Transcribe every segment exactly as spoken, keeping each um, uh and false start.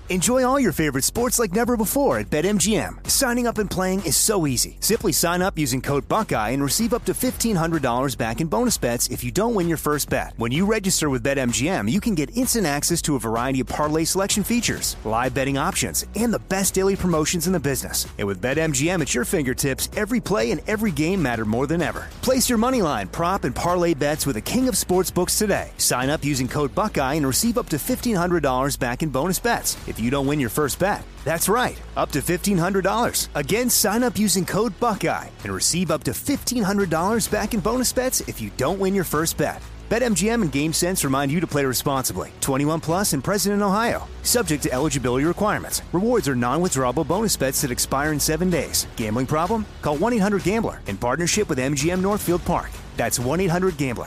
Enjoy all your favorite sports like never before at BetMGM. Signing up and playing is so easy. Simply sign up using code Buckeye and receive up to fifteen hundred dollars back in bonus bets if you don't win your first bet. When you register with BetMGM, you can get instant access to a variety of parlay selection features, live betting options, and the best daily promotions in the business. And with BetMGM at your fingertips, every play and every game matter more than ever. Place your moneyline, prop, and parlay bets with the king of sportsbooks today. Sign up using code Buckeye and receive up to fifteen hundred dollars back in bonus bets if you don't win your first bet. That's right, up to fifteen hundred dollars. Again, sign up using code Buckeye and receive up to fifteen hundred dollars back in bonus bets if you don't win your first bet. BetMGM and GameSense remind you to play responsibly. twenty-one plus and present in Ohio. Subject to eligibility requirements. Rewards are non-withdrawable bonus bets that expire in seven days. Gambling problem? Call one eight hundred gambler in partnership with M G M Northfield Park. That's one eight hundred gambler.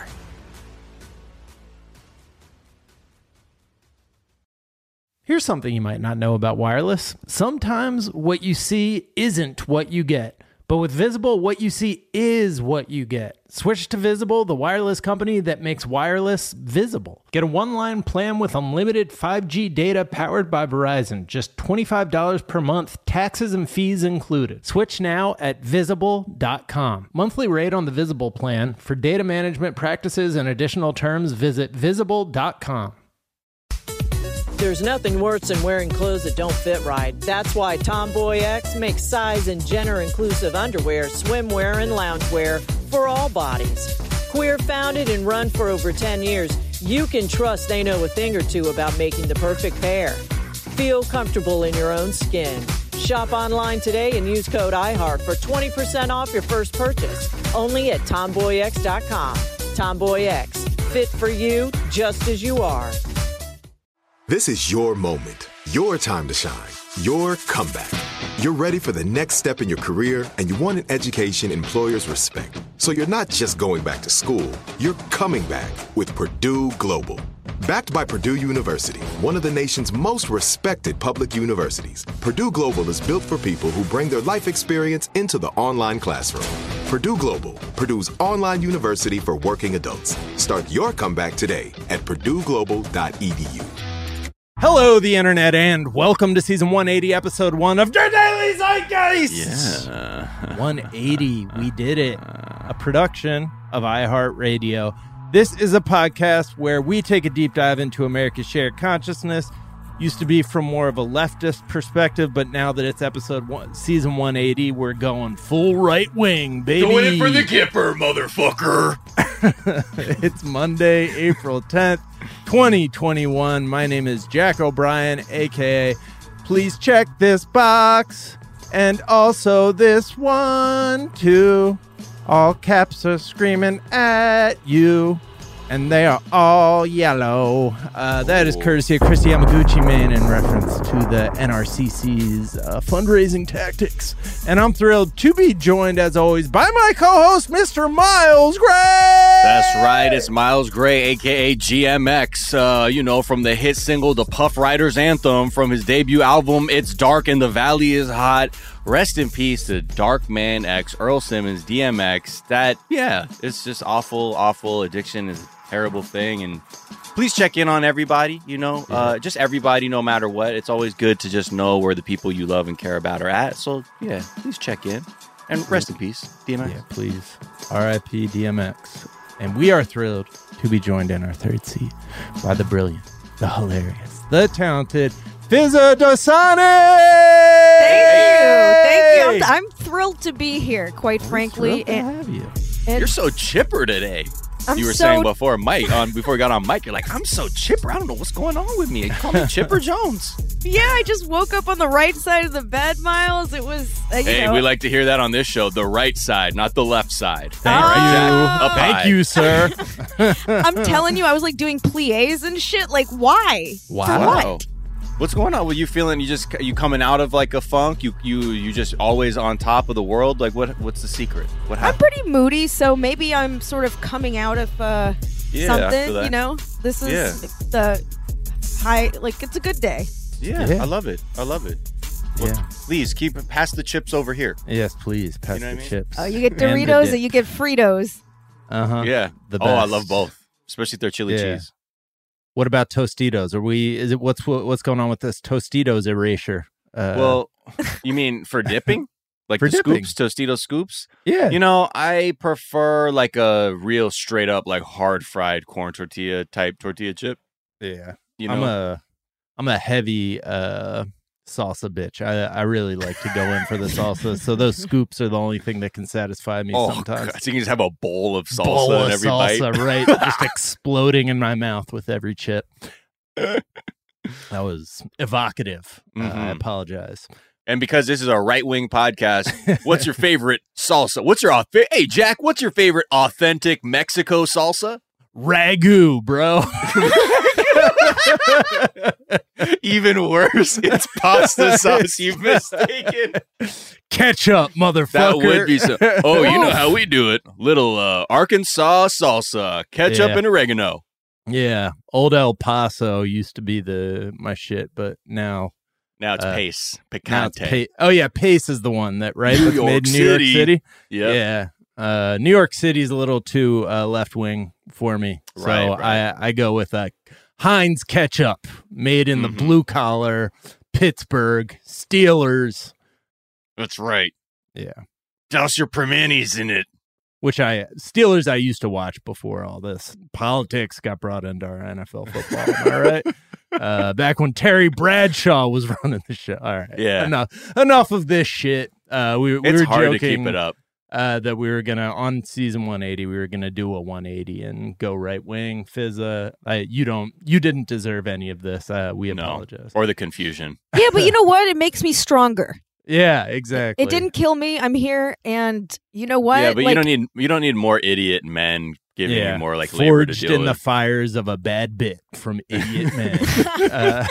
Here's something you might not know about wireless. Sometimes what you see isn't what you get. But with Visible, what you see is what you get. Switch to Visible, the wireless company that makes wireless visible. Get a one-line plan with unlimited five G data powered by Verizon. Just twenty-five dollars per month, taxes and fees included. Switch now at visible dot com. Monthly rate on the Visible plan. For data management practices and additional terms, visit visible dot com. There's nothing worse than wearing clothes that don't fit right. That's why Tomboy X makes size and gender-inclusive underwear, swimwear, and loungewear for all bodies. Queer founded and run for over ten years, you can trust they know a thing or two about making the perfect pair. Feel comfortable in your own skin. Shop online today and use code iHeart for twenty percent off your first purchase. Only at tomboy x dot com. Tomboy X, fit for you just as you are. This is your moment, your time to shine, your comeback. You're ready for the next step in your career, and you want an education employers respect. So you're not just going back to school, you're coming back with Purdue Global. Backed by Purdue University, one of the nation's most respected public universities, Purdue Global is built for people who bring their life experience into the online classroom. Purdue Global, Purdue's online university for working adults. Start your comeback today at purdue global dot e d u. Hello, the internet, and welcome to season one eighty, episode one of Der Daily Zeitgeist. Yeah. one eighty, we did it. A production of iHeartRadio. This is a podcast where we take a deep dive into America's shared consciousness. Used to be from more of a leftist perspective, but now that it's episode one, season one eighty, we're going full right wing, baby. Doing it for the Kipper, motherfucker. It's Monday, April tenth, twenty twenty-one. My name is Jack O'Brien, a k a. Please check this box. And also this one, too. All caps are screaming at you. And they are all yellow. Uh, that is courtesy of Christy Yamaguchi Man in reference to the N R C C's uh, fundraising tactics. And I'm thrilled to be joined, as always, by my co-host, Mister Miles Gray. That's right. It's Miles Gray, a k a. G M X, uh, you know, from the hit single The Puff Riders Anthem from his debut album, It's Dark and the Valley is Hot. Rest in peace to Dark Man X, Earl Simmons, D M X. That, yeah, it's just awful, awful. Addiction is a terrible thing. And please check in on everybody, you know, yeah. uh, just everybody, no matter what. It's always good to just know where the people you love and care about are at. So, yeah, please check in. And rest in peace, D M X. Yeah, please. R I P D M X. And we are thrilled to be joined in our third seat by the brilliant, the hilarious, the talented Fizza Dosani! Thank you. Thank you. I'm, I'm thrilled to be here, quite I'm frankly. To and, have you. and You're so chipper today. I'm you were so saying before Mike on before we got on Mike, you're like, I'm so chipper. I don't know what's going on with me. You call me Chipper Jones. Yeah, I just woke up on the right side of the bed, Miles. It was, uh, you Hey, know. we like to hear that on this show. The right side, not the left side. Thank All right, you. Jack? Up Thank high. you, sir. I'm telling you, I was like doing pliés and shit. Like, why? Wow. For Wow. what? What's going on? Were you feeling you just you coming out of like a funk? You you you just always on top of the world? Like what? What's the secret? What I'm happened? pretty moody, so maybe I'm sort of coming out of uh, Yeah, I feel something, that. you know? This is Yeah. the high, like, it's a good day. Yeah, Yeah. I love it. I love it. Well, Yeah. please keep pass the chips over here. Yes, please. Pass You know the what I mean? chips. Uh, you get And the Doritos dip. and you get Fritos. Uh-huh. Yeah. The Oh, I best. love both, especially if they're chili Yeah. cheese. What about Tostitos? Are we? Is it what's what's going on with this Tostitos erasure? Uh, Well, you mean for dipping? Like For the dipping. scoops, Tostito scoops? yeah, You know, I prefer like a real straight up, like hard fried corn tortilla type tortilla chip. yeah. You know, I'm a I'm a heavy uh, salsa bitch. I I really like to go in for the salsa. So those scoops are the only thing that can satisfy me oh, sometimes. God. So you can just have a bowl of salsa Bowl in of every salsa, bite. right? Just exploding in my mouth with every chip. That was evocative. Uh, I Mhm. apologize. And because this is a right wing podcast, what's your favorite salsa? What's your auth- hey Jack? What's your favorite authentic Mexico salsa? Ragu, bro. Even worse, it's pasta sauce. You've mistaken. Ketchup, motherfucker. That would be so. Oh, you know how we do it. Little uh, Arkansas salsa, ketchup Yeah. and oregano. Yeah, old El Paso used to be the my shit, but now Now it's Uh, pace, now it's picante. Pa- oh yeah, Pace is the one that right New that's York made in New York City. City. Yep. Yeah, uh, New York City's a little too uh, left wing for me, so Right, right. I I go with uh, Heinz ketchup, made in the Mhm. blue collar Pittsburgh Steelers. That's right. Yeah, Douse your Primantis in it. which I Steelers I used to watch before all this politics got brought into our N F L football. Am I right? Uh, back when Terry Bradshaw was running the show. All right, Yeah. enough enough of this shit. Uh, we we It's were hard joking to keep it up. Uh, that we were gonna on season one eighty. We were gonna do a one eighty and go right wing. Fizza, I, you don't, you didn't deserve any of this. Uh, we No. apologize. Or the confusion. Yeah, but you know what? It makes me stronger. Yeah, exactly. It didn't kill me. I'm here, and you know what? Yeah, but Like, you don't need you don't need more idiot men giving Yeah, you more like labor to forged deal in the with. fires of a bad bit from idiot men. uh,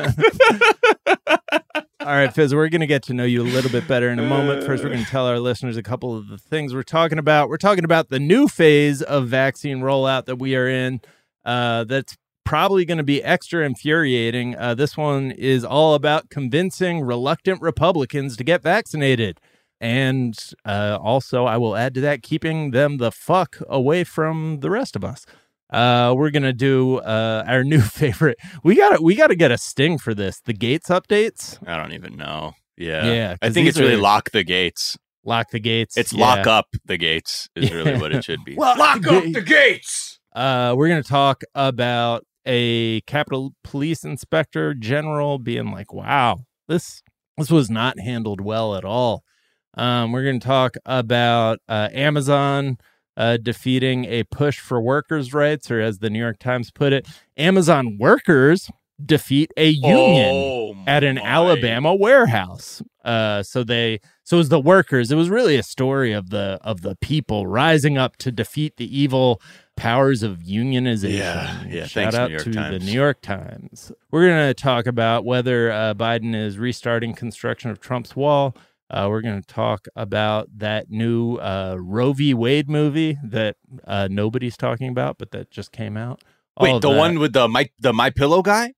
all right, Fizz, we're going to get to know you a little bit better in a moment. First, we're going to tell our listeners a couple of the things we're talking about. We're talking about the new phase of vaccine rollout that we are in. Uh, that's probably going to be extra infuriating. Uh, this one is all about convincing reluctant Republicans to get vaccinated. And uh, also, I will add to that, keeping them the fuck away from the rest of us. Uh, we're gonna do uh, our new favorite. We got we got to get a sting for this. The Gates updates. I don't even know. Yeah. Yeah, I 'cause think these it's really are- lock the gates. Lock the gates. It's yeah. lock up the gates is really what it should be. Lock up the gates. Uh, we're gonna talk about a Capitol Police Inspector General being like, "Wow, this this was not handled well at all." Um, we're going to talk about uh, Amazon uh, defeating a push for workers' rights, or as the New York Times put it, Amazon workers defeat a union Oh, at an my. Alabama warehouse. Uh, so they, so it was the workers. It was really a story of the of the people rising up to defeat the evil powers of unionization. Yeah, yeah, Shout thanks, out New York to Times. the New York Times. We're going to talk about whether uh, Biden is restarting construction of Trump's wall. Uh, we're going to talk about that new uh, Roe v. Wade movie that uh, nobody's talking about, but that just came out. All Wait, of the that. one with the my the My Pillow guy?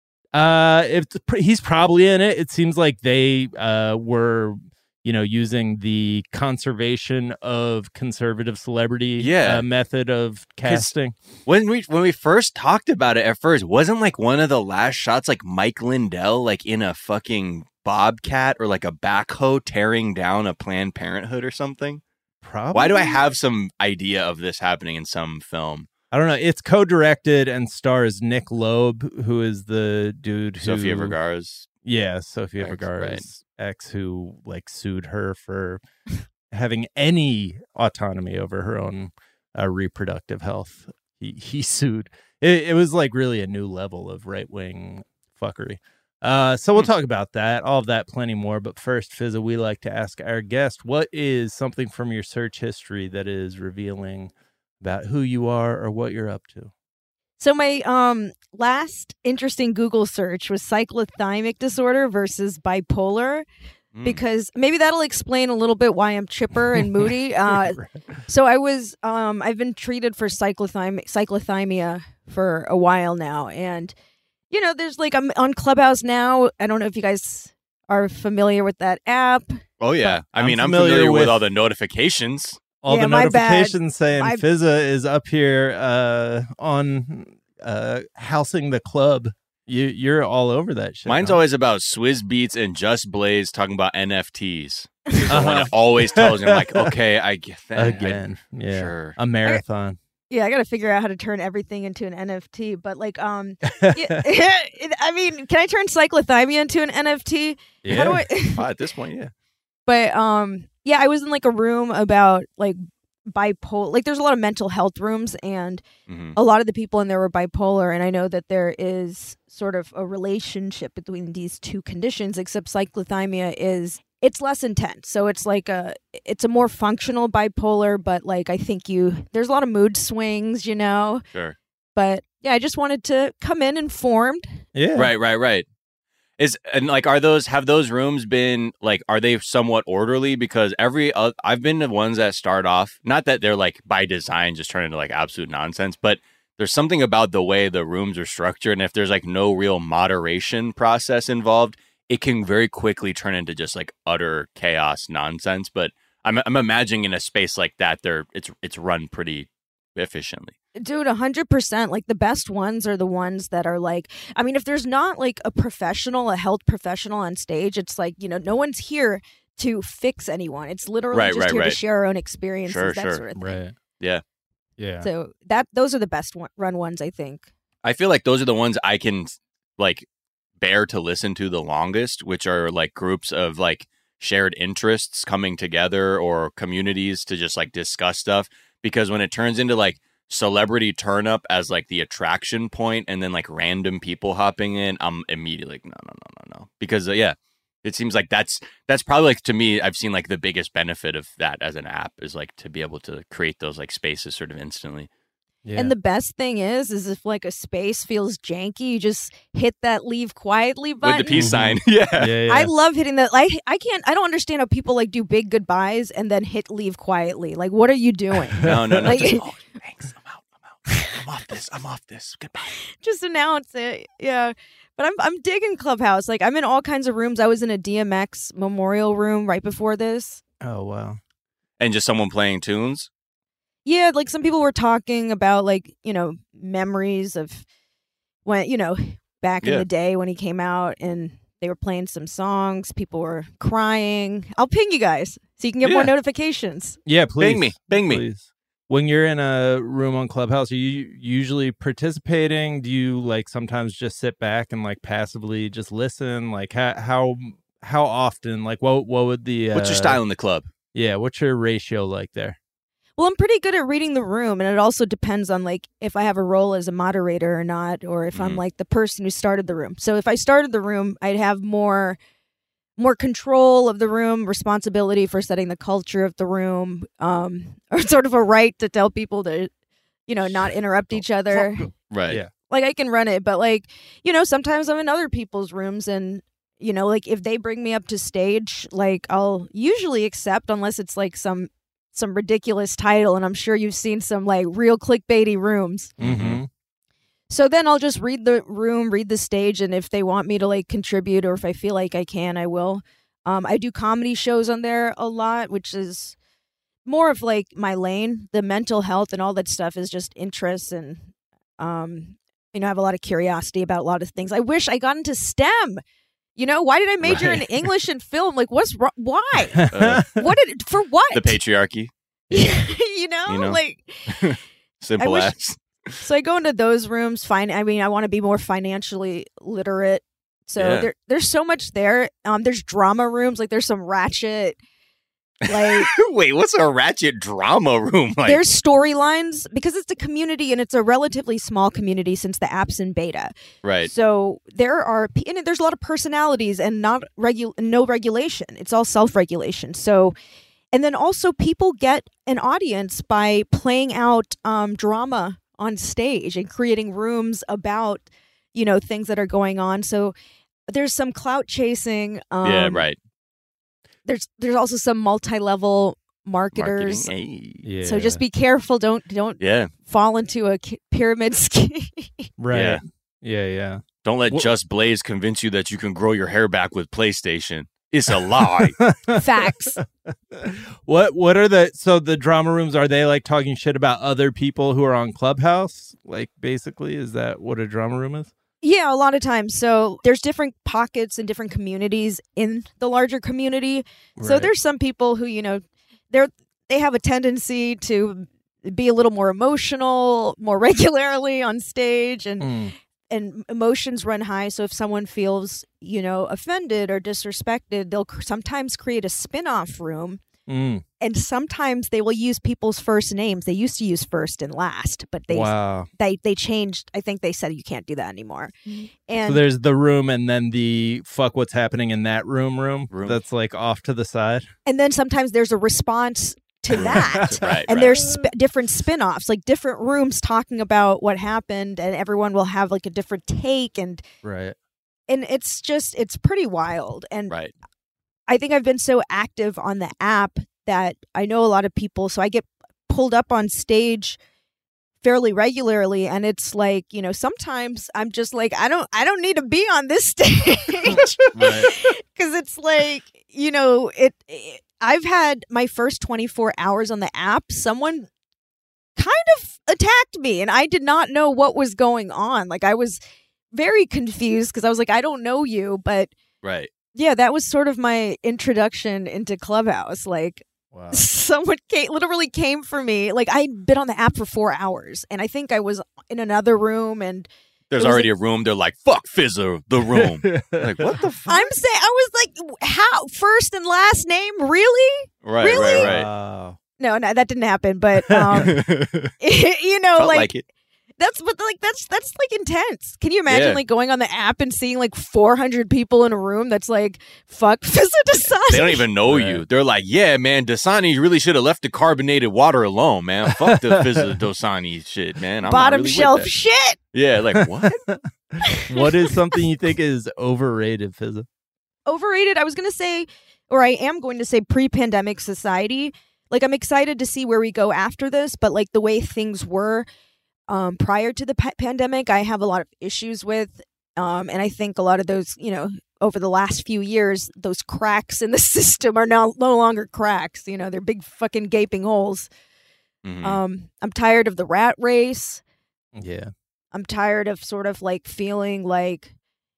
Uh, it's pr- he's probably in it. It seems like they uh were, you know, using the conservation of conservative celebrity Yeah. uh, method of casting. When we when we first talked about it at first, wasn't like one of the last shots like Mike Lindell like in a fucking bobcat or like a backhoe tearing down a Planned Parenthood or something? Probably. Why do I have some idea of this happening in some film? I don't know. It's co-directed and stars Nick Loeb, who is the dude who Sofia Vergara's. Yeah, Sofia Ex, Vergara's ex, who like sued her for having any autonomy over her own uh, reproductive health. He he sued. It, it was like really a new level of right wing fuckery. Uh, so we'll talk about that, all of that, plenty more. But first, Fizza, we like to ask our guest, what is something from your search history that is revealing about who you are or what you're up to? So my um last interesting Google search was cyclothymic disorder versus bipolar, Mm. because maybe that'll explain a little bit why I'm chipper and moody. Uh, so I was um I've been treated for cyclothym- cyclothymia for a while now, and you know, there's like I'm on Clubhouse now. I don't know if you guys are familiar with that app. Oh yeah, I I'm mean I'm familiar familiar with, with- all the notifications. All Yeah, the my bad. notifications saying My- Fizza is up here uh, on uh, housing the club. You you're all over that shit. Mine's huh? always about Swizz Beatz and Just Blaze talking about N F Ts. The one that always tells me, I'm like, okay, I get that. again. I, yeah, sure. a marathon. Yeah, I got to figure out how to turn everything into an N F T. But like, um, yeah, I mean, can I turn cyclothymia into an N F T? Yeah. How do I? Oh, at this point, yeah. But um, yeah, I was in like a room about like bipolar. Like, there's a lot of mental health rooms, and Mm-hmm. a lot of the people in there were bipolar. And I know that there is sort of a relationship between these two conditions, except cyclothymia is it's less intense. So it's like a it's a more functional bipolar, but like I think you there's a lot of mood swings, you know. Sure. But yeah, I just wanted to come in informed. Yeah, Right, right, right. Is and like are those have those rooms been like are they somewhat orderly? Because every uh, I've been to ones that start off, not that they're like by design just turn into like absolute nonsense, but there's something about the way the rooms are structured, and if there's like no real moderation process involved, it can very quickly turn into just like utter chaos nonsense. But I'm I'm imagining in a space like that, there it's it's run pretty efficiently. Dude, one hundred percent. Like, the best ones are the ones that are like, I mean, if there's not like a professional, a health professional on stage, it's like, you know, no one's here to fix anyone. It's literally Right, just right, here right. to share our own experiences, Sure, that sure. sort of thing. right. Yeah. Yeah. So that those are the best one, run ones, I think. I feel like those are the ones I can like bear to listen to the longest, which are like groups of like shared interests coming together or communities to just like discuss stuff. Because when it turns into like celebrity turn up as like the attraction point and then like random people hopping in, I'm immediately like, no, no, no, no, no. Because uh, yeah, it seems like that's that's probably like to me, I've seen like the biggest benefit of that as an app is like to be able to create those like spaces sort of instantly. Yeah. And the best thing is, is if like a space feels janky, you just hit that leave quietly button. With the peace sign. Yeah. yeah, yeah. I love hitting that. Like, I can't, I don't understand how people like do big goodbyes and then hit leave quietly. Like, what are you doing? No, no, no. Like- just, oh, thanks. I'm out. I'm out. I'm off this. I'm off this. Goodbye. Just announce it. Yeah. But I'm I'm digging Clubhouse. Like, I'm in all kinds of rooms. I was in a D M X memorial room right before this. oh wow. And just someone playing tunes. Yeah, like some people were talking about like, you know, memories of when, you know, back in Yeah. the day when he came out, and they were playing some songs. People were crying. I'll ping you guys so you can get more Yeah. notifications. Yeah, please. Bing me. Bing me. Please. When you're in a room on Clubhouse, are you usually participating? Do you like sometimes just sit back and like passively just listen? Like how how how often? Like what what would the uh, What's your style in the club? Yeah, what's your ratio like there? Well, I'm pretty good at reading the room, and it also depends on like if I have a role as a moderator or not, or if I'm Mhm. like the person who started the room. So if I started the room, I'd have more more control of the room, responsibility for setting the culture of the room, um, or sort of a right to tell people to, you know, not interrupt each other. Right. Yeah. Like, I can run it, but like, you know, sometimes I'm in other people's rooms, and you know, like if they bring me up to stage, like I'll usually accept unless it's like some some ridiculous title, and I'm sure you've seen some like real clickbaity rooms. Mm-hmm. So then I'll just read the room, read the stage, and if they want me to like contribute, or if I feel like I can, I will. Um, I do comedy shows on there a lot, which is more of like my lane. The mental health and all that stuff is just interests, and um, you know, I have a lot of curiosity about a lot of things. I wish I got into STEM. You know, why did I major Right. in English and film? Like, what's wrong? Why? Uh, What did for what? the patriarchy. you know, You know? like. Simple wish- as. So I go into those rooms. Fine. I mean, I want to be more financially literate. So Yeah. there, there's so much there. Um, there's drama rooms. Like there's some ratchet. Like Wait, what's a ratchet drama room like? there's storylines because it's a community, and it's a relatively small community since the app's in beta. Right. So there are, p- and there's a lot of personalities and not regu- no regulation. It's all self-regulation. So, and then also people get an audience by playing out um, drama on stage and creating rooms about, you know, things that are going on. So there's some clout chasing. Um, yeah, right. There's there's also some multi-level marketers. Marketing. Hey. Yeah. So just be careful. Don't don't Yeah. fall into a ki- pyramid scheme. right. Yeah. Yeah, yeah. Don't let Wha- Just Blaze convince you that you can grow your hair back with PlayStation. It's a lie. Facts. What what are the so the drama rooms, are they like talking shit about other people who are on Clubhouse? Like basically, is that what a drama room is? Yeah, a lot of times. So there's different pockets and different communities in the larger community. So Right. there's some people who, you know, they're they have a tendency to be a little more emotional more regularly on stage, and Mm. and emotions run high. So if someone feels, you know, offended or disrespected, they'll cr- sometimes create a spin-off room. Mm. And sometimes they will use people's first names. They used to use first and last, but they Wow. they they changed. I think they said you can't do that anymore. And So there's the room and then the fuck what's happening in that room room, Room. that's like off to the side. and then sometimes there's a response to that. Right, And right. there's sp- different spin-offs, like different rooms talking about what happened, and everyone will have like a different take, and Right. and it's just it's pretty wild. And Right. I think I've been so active on the app that I know a lot of people, so I get pulled up on stage fairly regularly, and it's like, you know, sometimes I'm just like, I don't I don't need to be on this stage. Right. Cuz it's like, you know, it, it I've had my first twenty-four hours on the app, someone kind of attacked me and I did not know what was going on. Like I was very confused cuz I was like, I don't know you, but Right. yeah, that was sort of my introduction into Clubhouse. Like Wow. someone came, literally came for me. Like I'd been on the app for four hours, and I think I was in another room. And There's It was already a room. They're like, fuck Fizzer, the room. Like, what the fuck? I'm saying, I was like, how first and last name, really? Right, Really? right, Wow. No, no, that didn't happen. But um, right. you know, Felt like, like it. that's but like that's that's like intense. Can you imagine Yeah. like going on the app and seeing like four hundred people in a room that's like, fuck Fizza Dasani? They don't even know Right. you. They're like, yeah, man, Dasani really should have left the carbonated water alone, man. Fuck the Fizza Dasani shit, man. I'm not bottom really with shelf that. shit. Yeah, like, what? What is something you think is overrated, Fizza? Overrated. I was going to say, or I am going to say pre-pandemic society. Like, I'm excited to see where we go after this, but like the way things were um, prior to the pa- pandemic, I have a lot of issues with. Um, and I think a lot of those, you know, over the last few years, those cracks in the system are now no longer cracks. You know, they're big fucking gaping holes. Mhm. Um, I'm tired of the rat race. Yeah. I'm tired of sort of like feeling like,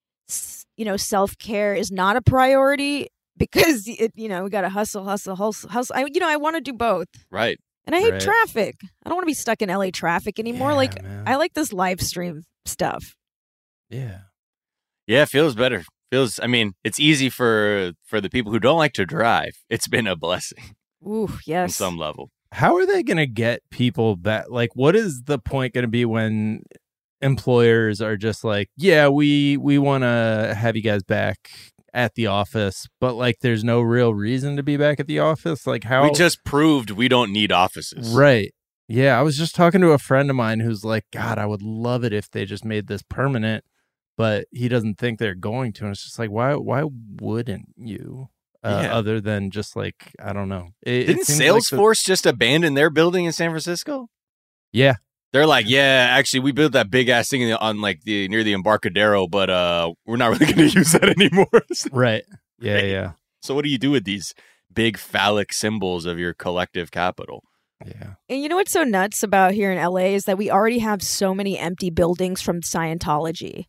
s- you know, self care is not a priority because, it, you know, we got to hustle, hustle, hustle, hustle. I, you know, I want to do both. Right. And I hate Right. traffic. I don't want to be stuck in L A traffic anymore. Yeah, like, man. I like this live stream stuff. Yeah. Yeah, it feels better. Feels, I mean, it's easy for for the people who don't like to drive. It's been a blessing Ooh, on yes. some level. How are they going to get people back? Like, what is the point going to be when employers are just like, yeah, we we want to have you guys back at the office, but like, there's no real reason to be back at the office? Like, how? We just proved we don't need offices. Right. Yeah, I was just talking to a friend of mine who's like, God, I would love it if they just made this permanent, but he doesn't think they're going to. And it's just like, why why wouldn't you? Uh, Yeah. Other than just like, I don't know. It, it Didn't seems like the- Salesforce just abandon their building in San Francisco? yeah. They're like, yeah, actually, we built that big ass thing in the- on like the near the Embarcadero, but uh, we're not really going to use that anymore. Right. Yeah, Right. yeah. So what do you do with these big phallic symbols of your collective capital? Yeah. And you know what's so nuts about here in L A is that we already have so many empty buildings from Scientology.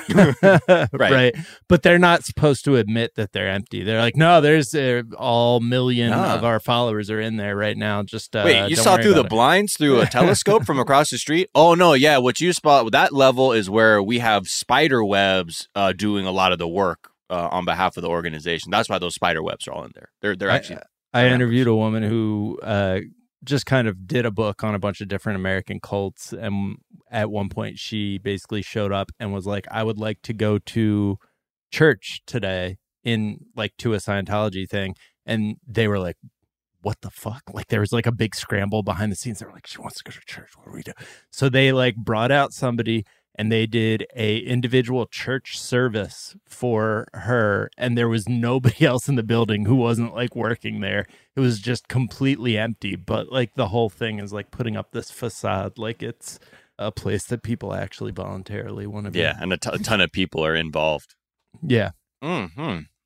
right. But they're not supposed to admit that they're empty. They're like, no, there's uh, all million Nah. of our followers are in there right now. Just uh, Wait, you don't saw worry through the about it. blinds through a telescope from across the street? Oh no, yeah. What you spot that level is where we have spider webs uh, doing a lot of the work uh, on behalf of the organization. That's why those spider webs are all in there. They're they're actually. I members. interviewed a woman who uh, just kind of did a book on a bunch of different American cults. And at one point, she basically showed up and was like, I would like to go to church today in like to a Scientology thing. And they were like, what the fuck? Like there was like a big scramble behind the scenes. They were like, she wants to go to church. What do we do? So they like brought out somebody and they did a individual church service for her. And there was nobody else in the building who wasn't like working there. It was just completely empty. But like the whole thing is like putting up this facade. Like it's a place that people actually voluntarily want to be. Yeah, and a, t- a ton of people are involved. Yeah. Hmm.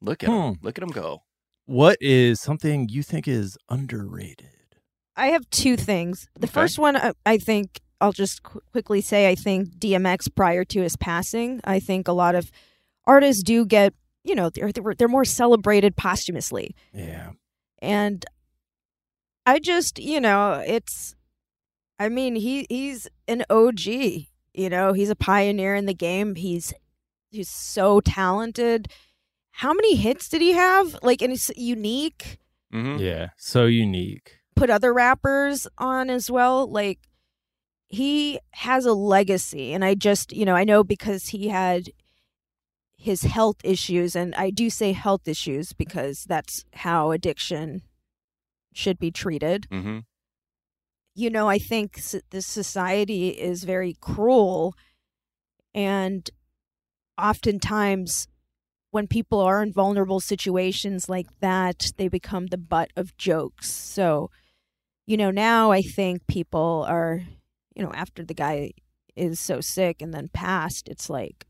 Look at him. Hmm. Look at him go. What is something you think is underrated? I have two things. The Okay. first one, I, I think I'll just qu- quickly say, I think D M X prior to his passing, I think a lot of artists do get, you know, they're they're, they're more celebrated posthumously, Yeah. and I just, you know, it's, I mean, he he's an O G. You know, he's a pioneer in the game. He's he's so talented. How many hits did he have? Like, and it's unique. Mm-hmm. Yeah. So unique. Put other rappers on as well. Like, he has a legacy, and I just, you know, I know because he had his health issues, and I do say health issues because that's how addiction should be treated. Mm-hmm. You know, I think s- this society is very cruel, and oftentimes when people are in vulnerable situations like that, they become the butt of jokes. So, you know, now I think people are, you know, after the guy is so sick and then passed, it's like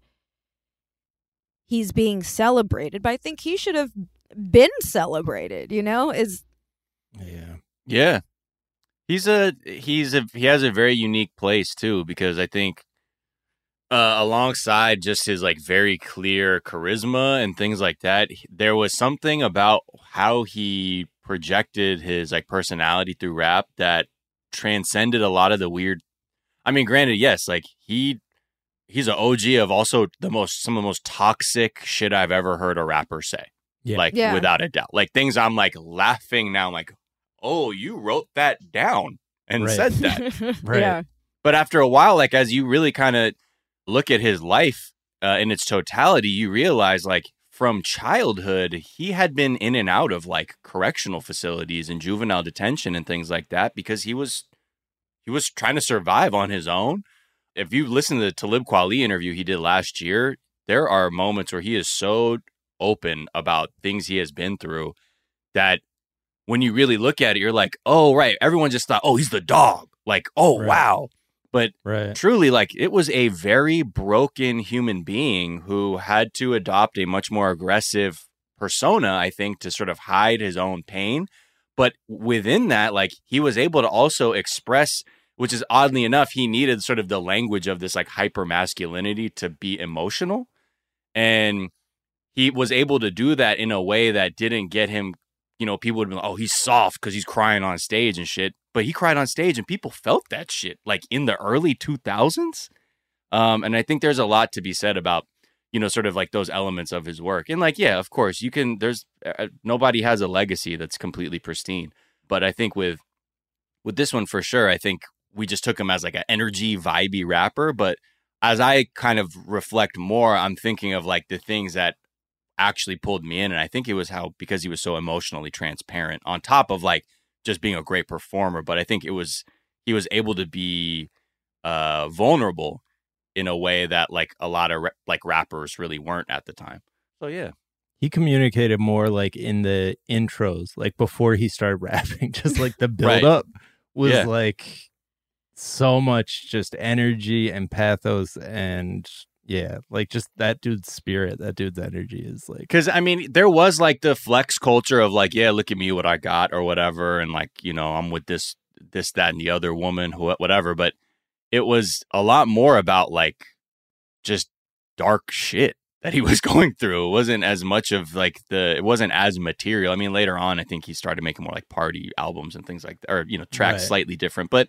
he's being celebrated, but I think he should have been celebrated, you know, is Yeah. Yeah. He's a he's a he has a very unique place too, because I think uh, alongside just his like very clear charisma and things like that, he- there was something about how he projected his like personality through rap that transcended a lot of the weird. I mean, granted, yes, like he he's an O G of also the most some of the most toxic shit I've ever heard a rapper say. Yeah. Like Yeah. without a doubt. Like things I'm like laughing now, I'm like, oh, you wrote that down and Right. said that. Right. Yeah. But after a while, like as you really kind of look at his life uh, in its totality, you realize like from childhood, he had been in and out of like correctional facilities and juvenile detention and things like that because he was he was trying to survive on his own. If you listen to the Talib Kweli interview he did last year, there are moments where he is so open about things he has been through that when you really look at it, you're like, oh, right. Everyone just thought, oh, he's the dog. Like, oh, Right. wow. But Right. truly, like, it was a very broken human being who had to adopt a much more aggressive persona, I think, to sort of hide his own pain. But within that, like, he was able to also express, which is oddly enough, he needed sort of the language of this like hyper masculinity to be emotional. And he was able to do that in a way that didn't get him, you know, people would be like, oh, he's soft because he's crying on stage and shit. But he cried on stage and people felt that shit like in the early two thousands. Um, and I think there's a lot to be said about, you know, sort of like those elements of his work. And like, yeah, of course, you can, there's uh, nobody has a legacy that's completely pristine. But I think with, with this one for sure, I think we just took him as like an energy, vibey rapper. But as I kind of reflect more, I'm thinking of like the things that actually pulled me in. And I think it was how, because he was so emotionally transparent on top of like just being a great performer. But I think it was, he was able to be uh, vulnerable in a way that like a lot of ra- like rappers really weren't at the time. So yeah. He communicated more like in the intros, like before he started rapping, just like the build Right. up was Yeah. like so much just energy and pathos and yeah, like just that dude's spirit, that dude's energy is like Because, I mean, there was like the flex culture of like, yeah, look at me, what I got or whatever. And like, you know, I'm with this, this, that, and the other woman, who, whatever. But it was a lot more about like just dark shit that he was going through. It wasn't as much of like the, it wasn't as material. I mean, later on, I think he started making more like party albums and things like that, or, you know, tracks Right. slightly different. But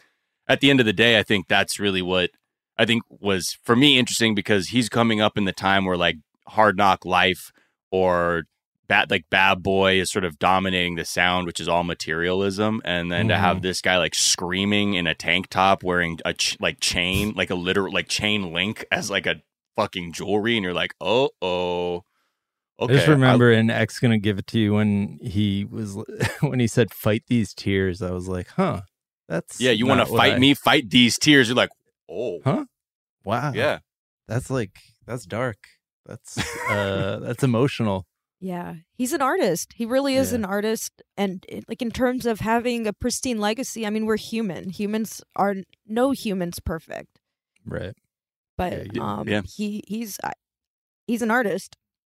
at the end of the day, I think that's really what I think was for me interesting, because he's coming up in the time where like Hard Knock Life or Bad, like Bad Boy is sort of dominating the sound, which is all materialism. And then to have Mhm. this guy like screaming in a tank top wearing a ch- like chain, like a literal like chain link as like a fucking jewelry. And you're like, oh, oh, okay. I just remember in X Gonna Give It To You when he was when he said fight these tears, I was like, huh, that's yeah, you want not to what fight I- me, fight these tears. You're like, oh, Huh? Wow. yeah. That's like that's dark. That's uh that's emotional. Yeah, he's an artist. He really is Yeah. an artist. And it- like in terms of having a pristine legacy, I mean, we're human. Humans are no human's perfect. Right. But Yeah, you- um, yeah. he he's uh, he's an artist.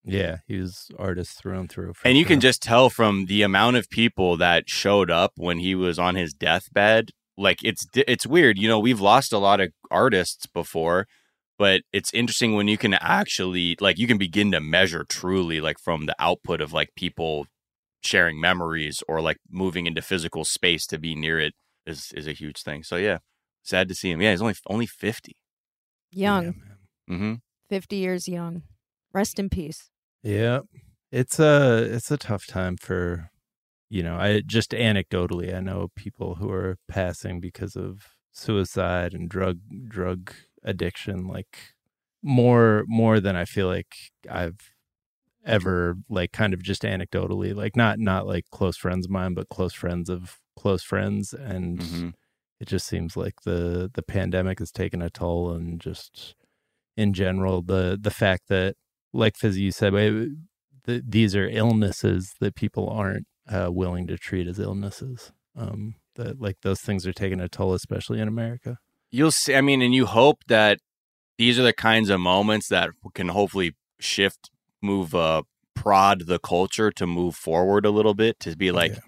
Yeah, he was artist through and through. And you sure. can just tell from the amount of people that showed up when he was on his deathbed. Like, it's it's weird. You know, we've lost a lot of artists before, but it's interesting when you can actually, like, you can begin to measure truly, like, from the output of, like, people sharing memories or, like, moving into physical space to be near it is is a huge thing. So, yeah, sad to see him. Yeah, he's only only fifty. Young. Yeah, mm-hmm. fifty years young. Rest in peace. Yeah, it's a it's a tough time for, you know, I just anecdotally, I know people who are passing because of suicide and drug drug addiction, like more more than I feel like I've ever, like, kind of just anecdotally, like not not like close friends of mine, but close friends of close friends, and mm-hmm. it just seems like the the pandemic has taken a toll, and just in general the the fact that, like Fizzy, you said, the, these are illnesses that people aren't uh, willing to treat as illnesses. Um, that, like, those things are taking a toll, especially in America. You'll see. I mean, and you hope that these are the kinds of moments that can hopefully shift, move, uh, prod the culture to move forward a little bit, to be like, yeah.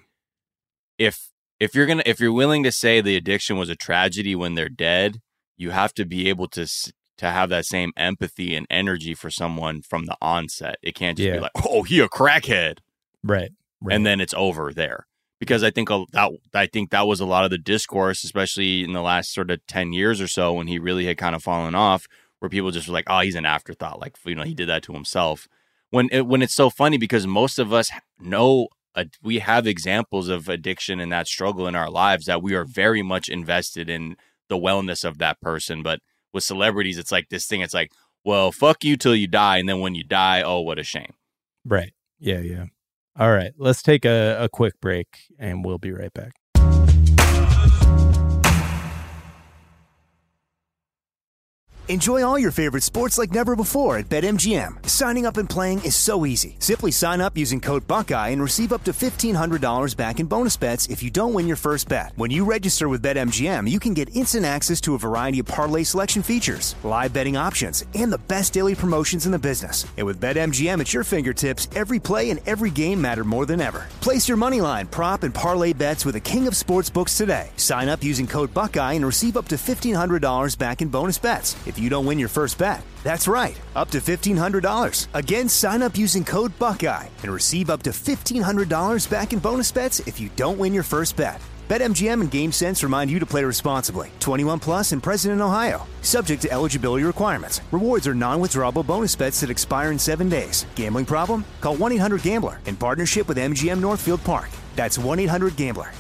if if you're gonna if you're willing to say the addiction was a tragedy when they're dead, you have to be able to. to have that same empathy and energy for someone from the onset. It can't just yeah. be like, oh, he a crackhead. Right, right. And then it's over there. Because I think a, that I think that was a lot of the discourse, especially in the last sort of ten years or so, when he really had kind of fallen off, where people just were like, oh, he's an afterthought. Like, you know, he did that to himself. When it, when it's so funny, because most of us know, uh, we have examples of addiction and that struggle in our lives that we are very much invested in the wellness of that person. But with celebrities, it's like this thing. It's like, well, fuck you till you die. And then when you die, oh, what a shame. Right. Yeah, yeah. All right. Let's take a, a quick break and we'll be right back. Enjoy all your favorite sports like never before at BetMGM. Signing up and playing is so easy. Simply sign up using code Buckeye and receive up to fifteen hundred dollars back in bonus bets if you don't win your first bet. When you register with BetMGM, you can get instant access to a variety of parlay selection features, live betting options, and the best daily promotions in the business. And with BetMGM at your fingertips, every play and every game matter more than ever. Place your moneyline, prop, and parlay bets with the king of sportsbooks today. Sign up using code Buckeye and receive up to fifteen hundred dollars back in bonus bets if you don't win your first bet. That's right, up to fifteen hundred dollars. Again, sign up using code Buckeye and receive up to fifteen hundred dollars back in bonus bets if you don't win your first bet. BetMGM and GameSense remind you to play responsibly. twenty-one plus and present in Ohio. Subject to eligibility requirements. Rewards are non-withdrawable bonus bets that expire in seven days. Gambling problem? Call one eight hundred gambler in partnership with M G M Northfield Park. That's one eight hundred gambler.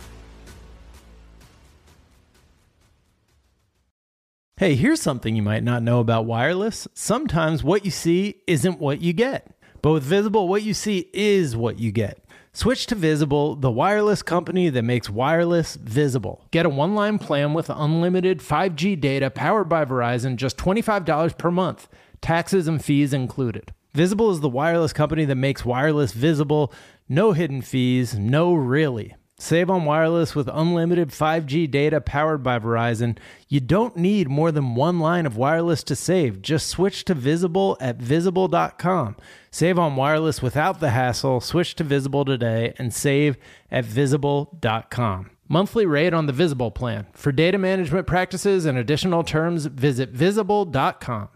Hey, here's something you might not know about wireless. Sometimes what you see isn't what you get. But with Visible, what you see is what you get. Switch to Visible, the wireless company that makes wireless visible. Get a one-line plan with unlimited five G data powered by Verizon, just twenty-five dollars per month. Taxes and fees included. Visible is the wireless company that makes wireless visible. No hidden fees, no really. Save on wireless with unlimited five G data powered by Verizon. You don't need more than one line of wireless to save. Just switch to Visible at visible dot com. Save on wireless without the hassle. Switch to Visible today and save at visible dot com. Monthly rate on the Visible plan. For data management practices and additional terms, visit visible dot com.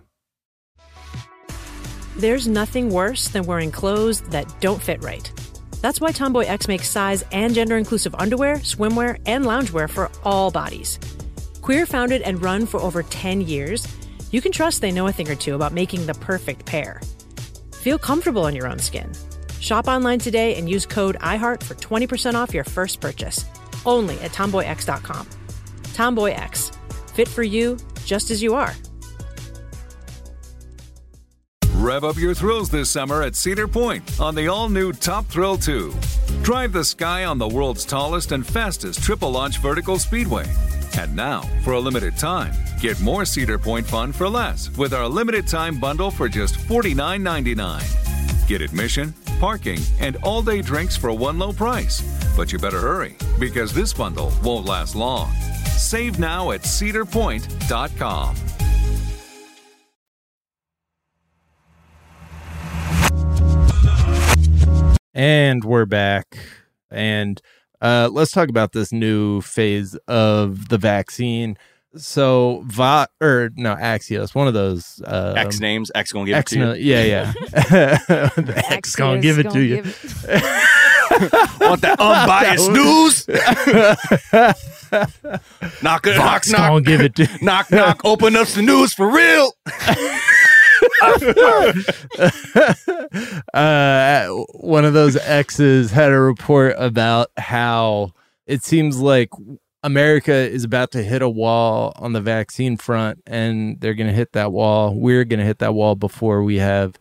There's nothing worse than wearing clothes that don't fit right. That's why Tomboy X makes size and gender-inclusive underwear, swimwear, and loungewear for all bodies. Queer founded and run for over ten years, you can trust they know a thing or two about making the perfect pair. Feel comfortable in your own skin. Shop online today and use code iHeart for twenty percent off your first purchase. Only at tomboy x dot com. Tomboy X. Fit for you, just as you are. Rev up your thrills this summer at Cedar Point on the all-new Top Thrill two. Drive the sky on the world's tallest and fastest triple-launch vertical speedway. And now, for a limited time, get more Cedar Point fun for less with our limited-time bundle for just forty-nine ninety-nine. Get admission, parking, and all-day drinks for one low price. But you better hurry, because this bundle won't last long. Save now at cedar point dot com. And we're back. And uh, let's talk about this new phase of the vaccine. So, Va or no, Axios, one of those uh, X names. X gonna give X it to no, you. yeah, yeah. The X gonna give it to you. Want that unbiased news? knock it, knock, knock. Gonna give it to knock, knock. Open up the news for real. uh, one of those X's had a report about how it seems like America is about to hit a wall on the vaccine front, and they're going to hit that wall. We're going to hit that wall before we have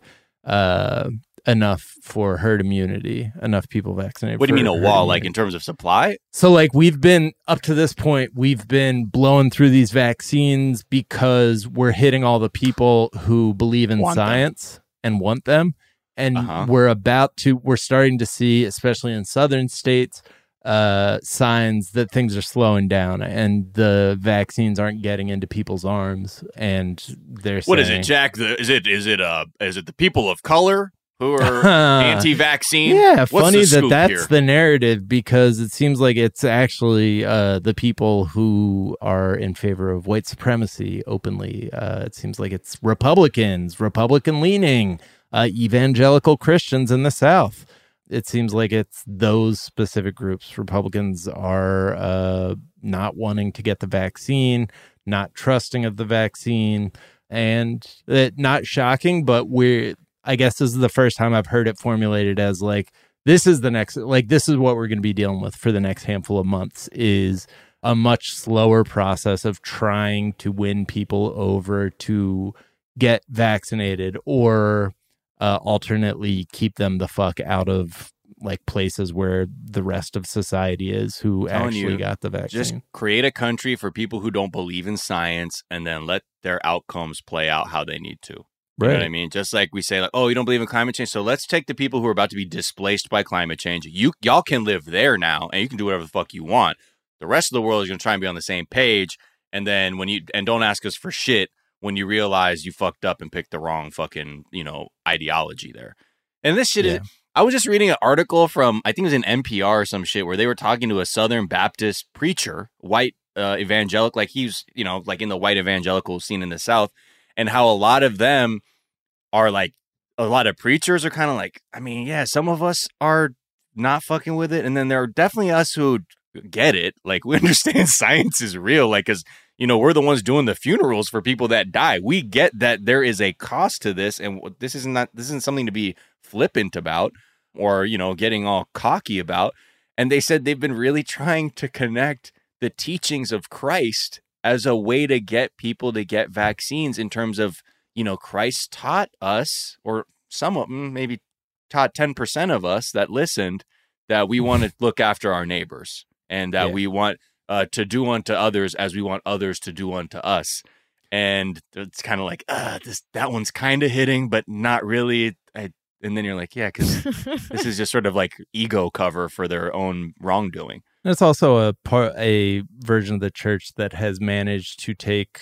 uh, enough for herd immunity, enough people vaccinated. What do you mean a wall? Immunity. Like in terms of supply? So like we've been up to this point, we've been blowing through these vaccines because we're hitting all the people who believe in Want science them. and want them. And Uh-huh. we're about to, we're starting to see, especially in southern states, uh, signs that things are slowing down and the vaccines aren't getting into people's arms. And they're What is saying, it, Jack? The, is it is it uh is it the people of color who are anti-vaccine? Yeah, What's funny the that scoop that's here? the narrative, because it seems like it's actually uh, the people who are in favor of white supremacy openly. Uh, it seems like it's Republicans, Republican-leaning, uh, evangelical Christians in the South. It seems like it's those specific groups. Republicans are uh, not wanting to get the vaccine, not trusting of the vaccine, and it, not shocking, but we're, I guess this is the first time I've heard it formulated as like, this is the next, like, this is what we're going to be dealing with for the next handful of months, is a much slower process of trying to win people over to get vaccinated, or uh, alternately keep them the fuck out of like places where the rest of society is who Telling actually you, got the vaccine. Just create a country for people who don't believe in science, and then let their outcomes play out how they need to. You Right. know what I mean? Just like we say, like, oh, you don't believe in climate change, so let's take the people who are about to be displaced by climate change. You y'all can live there now, and you can do whatever the fuck you want. The rest of the world is going to try and be on the same page, and then when you and don't ask us for shit when you realize you fucked up and picked the wrong fucking, you know, ideology there. And this shit Yeah. is. I was just reading an article from, I think it was in N P R or some shit, where they were talking to a Southern Baptist preacher, white uh, evangelical, like he's, you know, like in the white evangelical scene in the South, and how a lot of them are like, a lot of preachers are kind of like, I mean, yeah, some of us are not fucking with it. And then there are definitely us who get it. Like, we understand science is real. Like, because, you know, we're the ones doing the funerals for people that die. We get that there is a cost to this. And this is not, this isn't something to be flippant about or, you know, getting all cocky about. And they said they've been really trying to connect the teachings of Christ as a way to get people to get vaccines, in terms of, you know, Christ taught us, or some of them maybe taught ten percent of us that listened, that we want to look after our neighbors, and that Yeah. we want uh, to do unto others as we want others to do unto us. And it's kind of like, uh, this, that one's kind of hitting, but not really. I, and then you're like, yeah, because this is just sort of like ego cover for their own wrongdoing. And it's also a part, a version of the church that has managed to take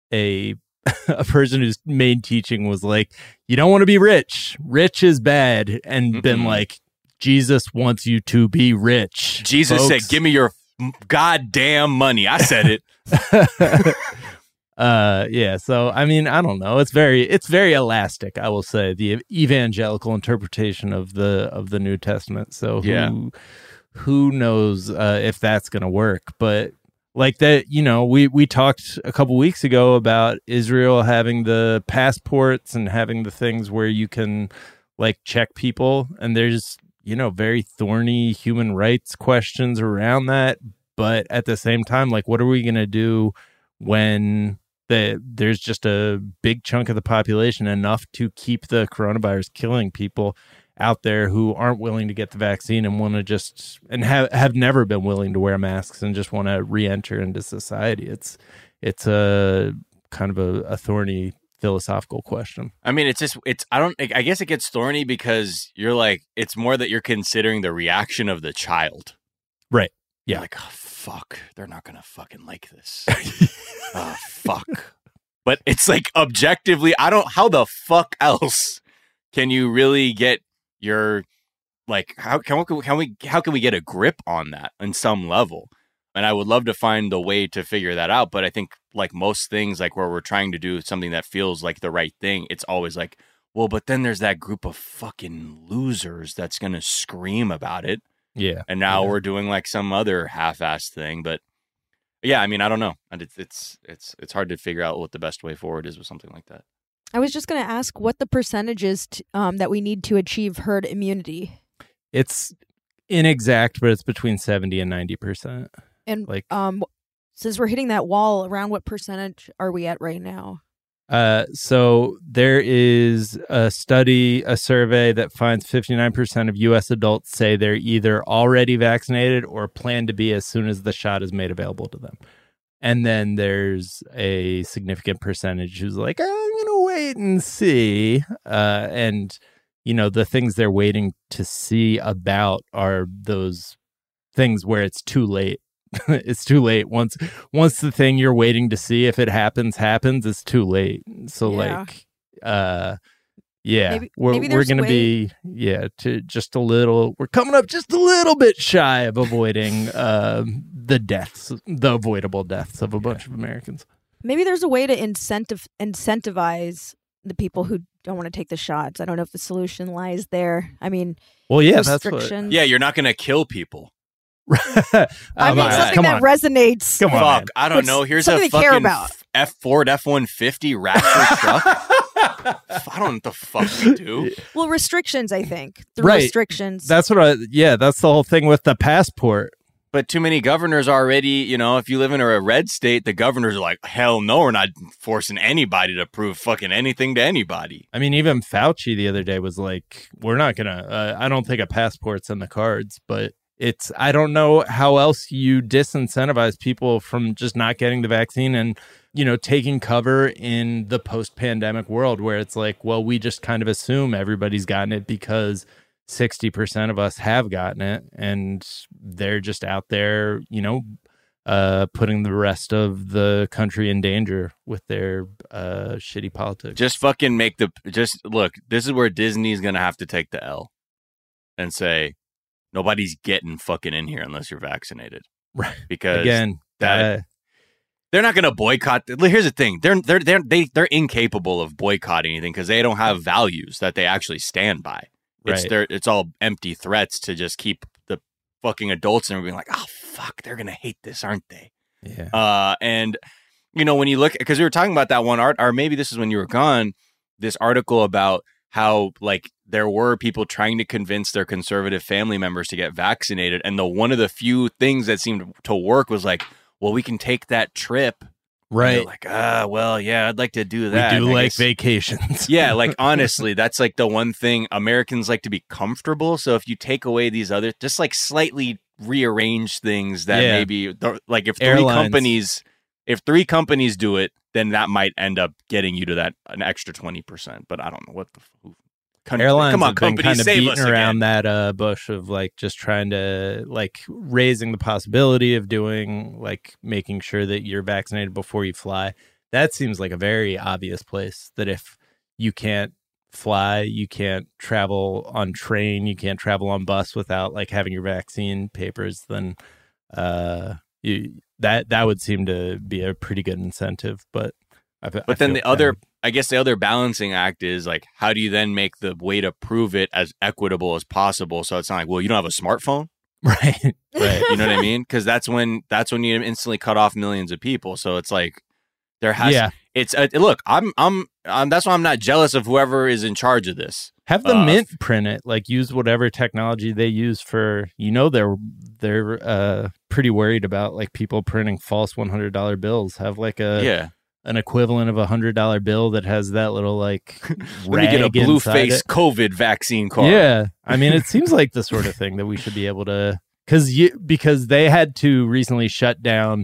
a a person whose main teaching was like, you don't want to be rich. Rich is bad. And Mm-mm. been like, Jesus wants you to be rich. Jesus folks. said, give me your goddamn money. I said it. uh, yeah. So, I mean, I don't know. It's very, it's very elastic, I will say, the evangelical interpretation of the, of the New Testament. So Yeah. who, who knows uh, if that's going to work, but like that, you know, we, we talked a couple weeks ago about Israel having the passports and having the things where you can like check people, and there's, you know, very thorny human rights questions around that. But at the same time, like, what are we going to do when the, there's just a big chunk of the population, enough to keep the coronavirus killing people out there, who aren't willing to get the vaccine and want to just, and have, have never been willing to wear masks and just want to re-enter into society? It's, it's a kind of a, a thorny philosophical question. I mean, it's just, it's, I don't, I guess it gets thorny because you're like, it's more that you're considering the reaction of the child. Right. You're Yeah. like, oh, fuck, they're not going to fucking like this. Oh, fuck. But it's like, objectively, I don't, how the fuck else can you really get your like how can we, can we how can we get a grip on that on some level? And I would love to find the way to figure that out. But I think like most things, like where we're trying to do something that feels like the right thing, it's always like, well, but then there's that group of fucking losers that's going to scream about it. Yeah. And now yeah. we're doing like some other half-assed thing. But yeah, I mean, I don't know. And it's, it's, it's, it's hard to figure out what the best way forward is with something like that. I was just going to ask what the percentage is t- um, that we need to achieve herd immunity. It's inexact, but it's between seventy and ninety percent. And like, um, since we're hitting that wall, around what percentage are we at right now? Uh, so there is a study, a survey that finds fifty-nine percent of U S adults say they're either already vaccinated or plan to be as soon as the shot is made available to them. And then there's a significant percentage who's like, I'm going to wait and see. Uh, and, you know, the things they're waiting to see about are those things where it's too late. It's too late. Once once the thing you're waiting to see if it happens happens, it's too late. So Yeah. like uh yeah, Maybe- we're maybe we're there's gonna way- be yeah, to just a little we're coming up just a little bit shy of avoiding um the deaths, the avoidable deaths of a bunch of Americans. Maybe there's a way to incentive incentivize the people who don't want to take the shots. I don't know if the solution lies there. I mean, Well yeah, that's what restrictions. Yeah, you're not going to kill people. I Come mean on, something come that on. resonates. Come on, Fuck, man. I don't What's know. Here's something a to care fucking about? F Ford F one fifty Raptor truck. I don't know what the fuck we do. Well, restrictions, I think. The Right. restrictions. That's what I yeah, that's the whole thing with the passport. But too many governors already, you know, if you live in a red state, the governors are like, hell no, we're not forcing anybody to prove fucking anything to anybody. I mean, even Fauci the other day was like, we're not going to, uh, I don't think a passport's in the cards, but it's, I don't know how else you disincentivize people from just not getting the vaccine and, you know, taking cover in the post-pandemic world where it's like, well, we just kind of assume everybody's gotten it because sixty percent of us have gotten it and they're just out there, you know, uh, putting the rest of the country in danger with their uh, shitty politics. Just fucking make the, just look, this is where Disney's going to have to take the L and say, nobody's getting fucking in here unless you're vaccinated. Right. Because Again, that, uh, they're not going to boycott. Here's the thing. They're, they're, they're, they, they're incapable of boycotting anything because they don't have values that they actually stand by. It's Right. their, it's all empty threats to just keep the fucking adults and being like, oh fuck, they're gonna hate this, aren't they? yeah. Uh, and you know when you look, because we were talking about that one art, or maybe this is when you were gone. This article about how like there were people trying to convince their conservative family members to get vaccinated, and the one of the few things that seemed to work was like, well, we can take that trip. Right. And like, ah, well, yeah, I'd like to do that. We do And I like guess- vacations. Yeah, like honestly, that's like the one thing Americans like to be comfortable. So if you take away these other, just like slightly rearrange things that Yeah. maybe like if three Airlines. companies, if three companies do it, then that might end up getting you to that an extra twenty percent. But I don't know what the who, country, Airlines come on, have been companies kind of save beating us around again. that uh, bush of like just trying to like raising the possibility of doing like making sure that you're vaccinated before you fly. That seems like a very obvious place that if you can't fly, you can't travel on train, you can't travel on bus without like having your vaccine papers, then uh, you, that that would seem to be a pretty good incentive. But I, But then the other, I guess the other balancing act is like, how do you then make the way to prove it as equitable as possible? So it's not like, well, you don't have a smartphone. right, right, You know what I mean? Because that's when that's when you instantly cut off millions of people. So it's like there has yeah. it's uh, look. I'm I'm um, that's why I'm not jealous of whoever is in charge of this. Have the Uh, Mint print it, like use whatever technology they use for, you know, they're they're uh, pretty worried about like people printing false one hundred dollar bills. Have like a Yeah, an equivalent of a one hundred dollar bill that has that little like let me get a rag blue inside face it. COVID vaccine card. Yeah, I mean, it seems like the sort of thing that we should be able to, because you because they had to recently shut down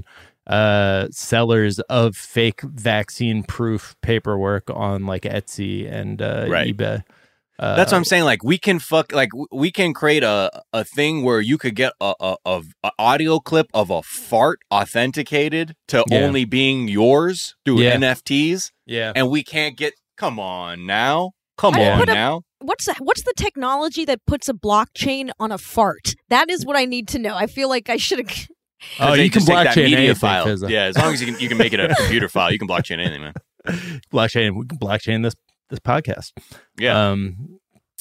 uh, sellers of fake vaccine proof paperwork on like Etsy and uh, Right. eBay. Uh, That's what I'm saying. Like we can fuck. Like w- we can create a, a thing where you could get a, a, a, a audio clip of a fart authenticated to Yeah. only being yours through Yeah. N F Ts, Yeah, and we can't get. Come on now. Come I on put a- now. What's the, what's the technology that puts a blockchain on a fart? That is what I need to know. I feel like I should have. Oh, They you can just take that blockchain media anything, file. Fizza. Yeah, as long as you can, you can make it a computer file. You can blockchain anything, man. blockchain. We can blockchain this this podcast. Yeah. Um,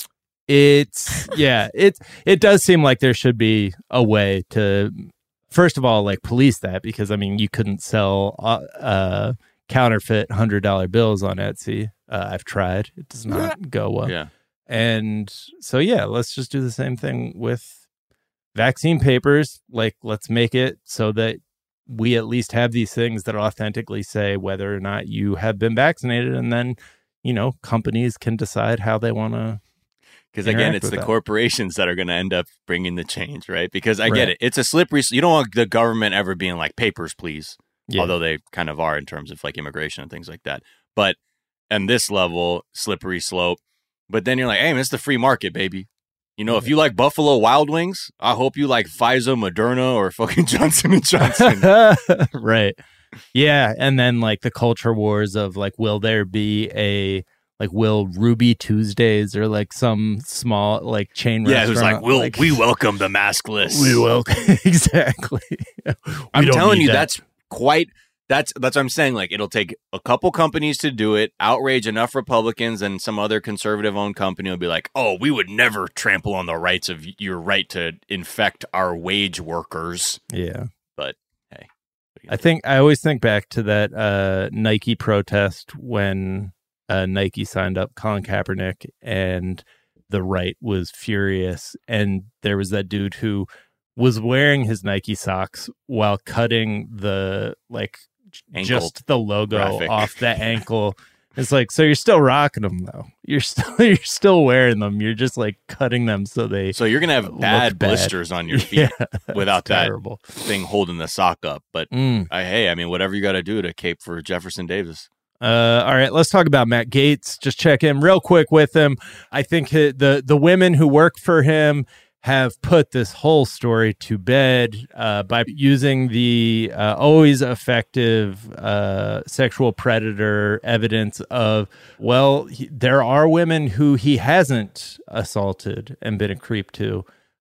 it's yeah. It it does seem like there should be a way to, first of all, like police that, because I mean you couldn't sell uh, uh counterfeit hundred dollar bills on Etsy. Uh, I've tried. It does not go well. Yeah. And so yeah, let's just do the same thing with vaccine papers. Like, let's make it so that we at least have these things that authentically say whether or not you have been vaccinated, and then, you know, companies can decide how they want to. Because again, it's the that. corporations that are going to end up bringing the change, right? Because I Right. get it. It's a slippery, you don't want the government ever being like, papers, please. Yeah. Although they kind of are in terms of like immigration and things like that. But on this level, slippery slope. But then you're like, hey, man, it's the free market, baby. You know, if you like Buffalo Wild Wings, I hope you like Pfizer, Moderna, or fucking Johnson and Johnson. Right. Yeah. And then like the culture wars of like, will there be a, like, will Ruby Tuesdays or like some small like chain Yeah, it was restaurant? like, we'll, like, we welcome the maskless. we will. Exactly. We I'm don't telling need you, that. that's quite, that's, that's what I'm saying. Like, it'll take a couple companies to do it, outrage enough Republicans, and some other conservative owned company will be like, oh, we would never trample on the rights of your right to infect our wage workers. Yeah. But hey, I think I always think back to that uh, Nike protest when uh, Nike signed up Colin Kaepernick, and the right was furious. And there was that dude who was wearing his Nike socks while cutting the like Ankle just the logo graphic. off the ankle. It's like, so you're still rocking them though. You're still you're still wearing them. You're just like cutting them so they so you're gonna have look bad bad. blisters on your feet Yeah, without that's that terrible. thing holding the sock up. But Mm. I, hey, I mean, whatever you got to do to cape for Jefferson Davis. Uh, all right, let's talk about Matt Gaetz. Just check in real quick with him. I think hi- the the women who work for him have put this whole story to bed uh, by using the uh, always effective uh, sexual predator evidence of, well, he, there are women who he hasn't assaulted and been a creep to.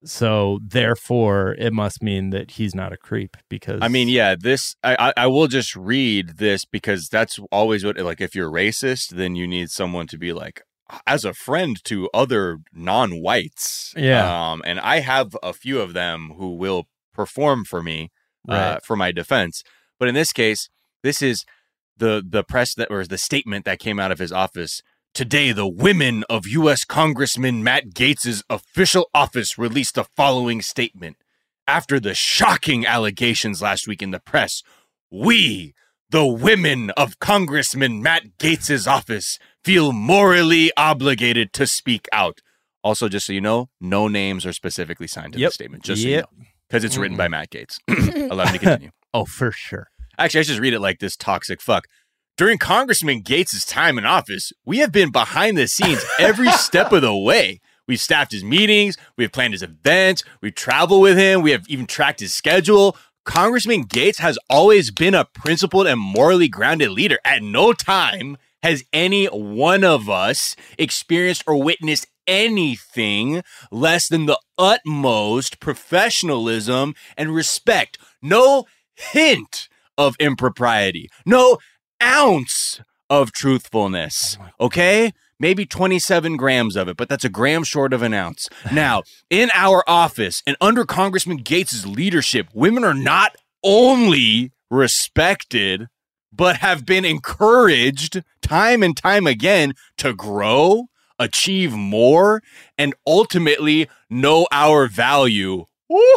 So therefore, it must mean that he's not a creep because I mean, yeah, this I, I I will just read this because that's always what, like, if you're racist, then you need someone to be like, as a friend to other non-whites. Yeah. Um, and I have a few of them who will perform for me uh, Right. for my defense. But in this case, this is the the press that or the statement that came out of his office. Today, the women of U S Congressman Matt Gaetz's official office released the following statement. After the shocking allegations last week in the press, we, the women of Congressman Matt Gaetz's office, feel morally obligated to speak out. Also, just so you know, no names are specifically signed in Yep. the statement, just Yep. so you know, because it's written by Matt Gaetz. Allow me to continue. Oh, for sure. Actually, I should just read it like this toxic fuck. During Congressman Gaetz's time in office, we have been behind the scenes every step of the way. We've staffed his meetings, we've planned his events, we've traveled with him, we have even tracked his schedule. Congressman Gaetz has always been a principled and morally grounded leader. At no time has any one of us experienced or witnessed anything less than the utmost professionalism and respect. No hint of impropriety. No ounce of truthfulness. Okay? Maybe twenty-seven grams of it, but that's a gram short of an ounce. Now, in our office and under Congressman Gaetz's leadership, women are not only respected, but have been encouraged time and time again to grow, achieve more, and ultimately know our value.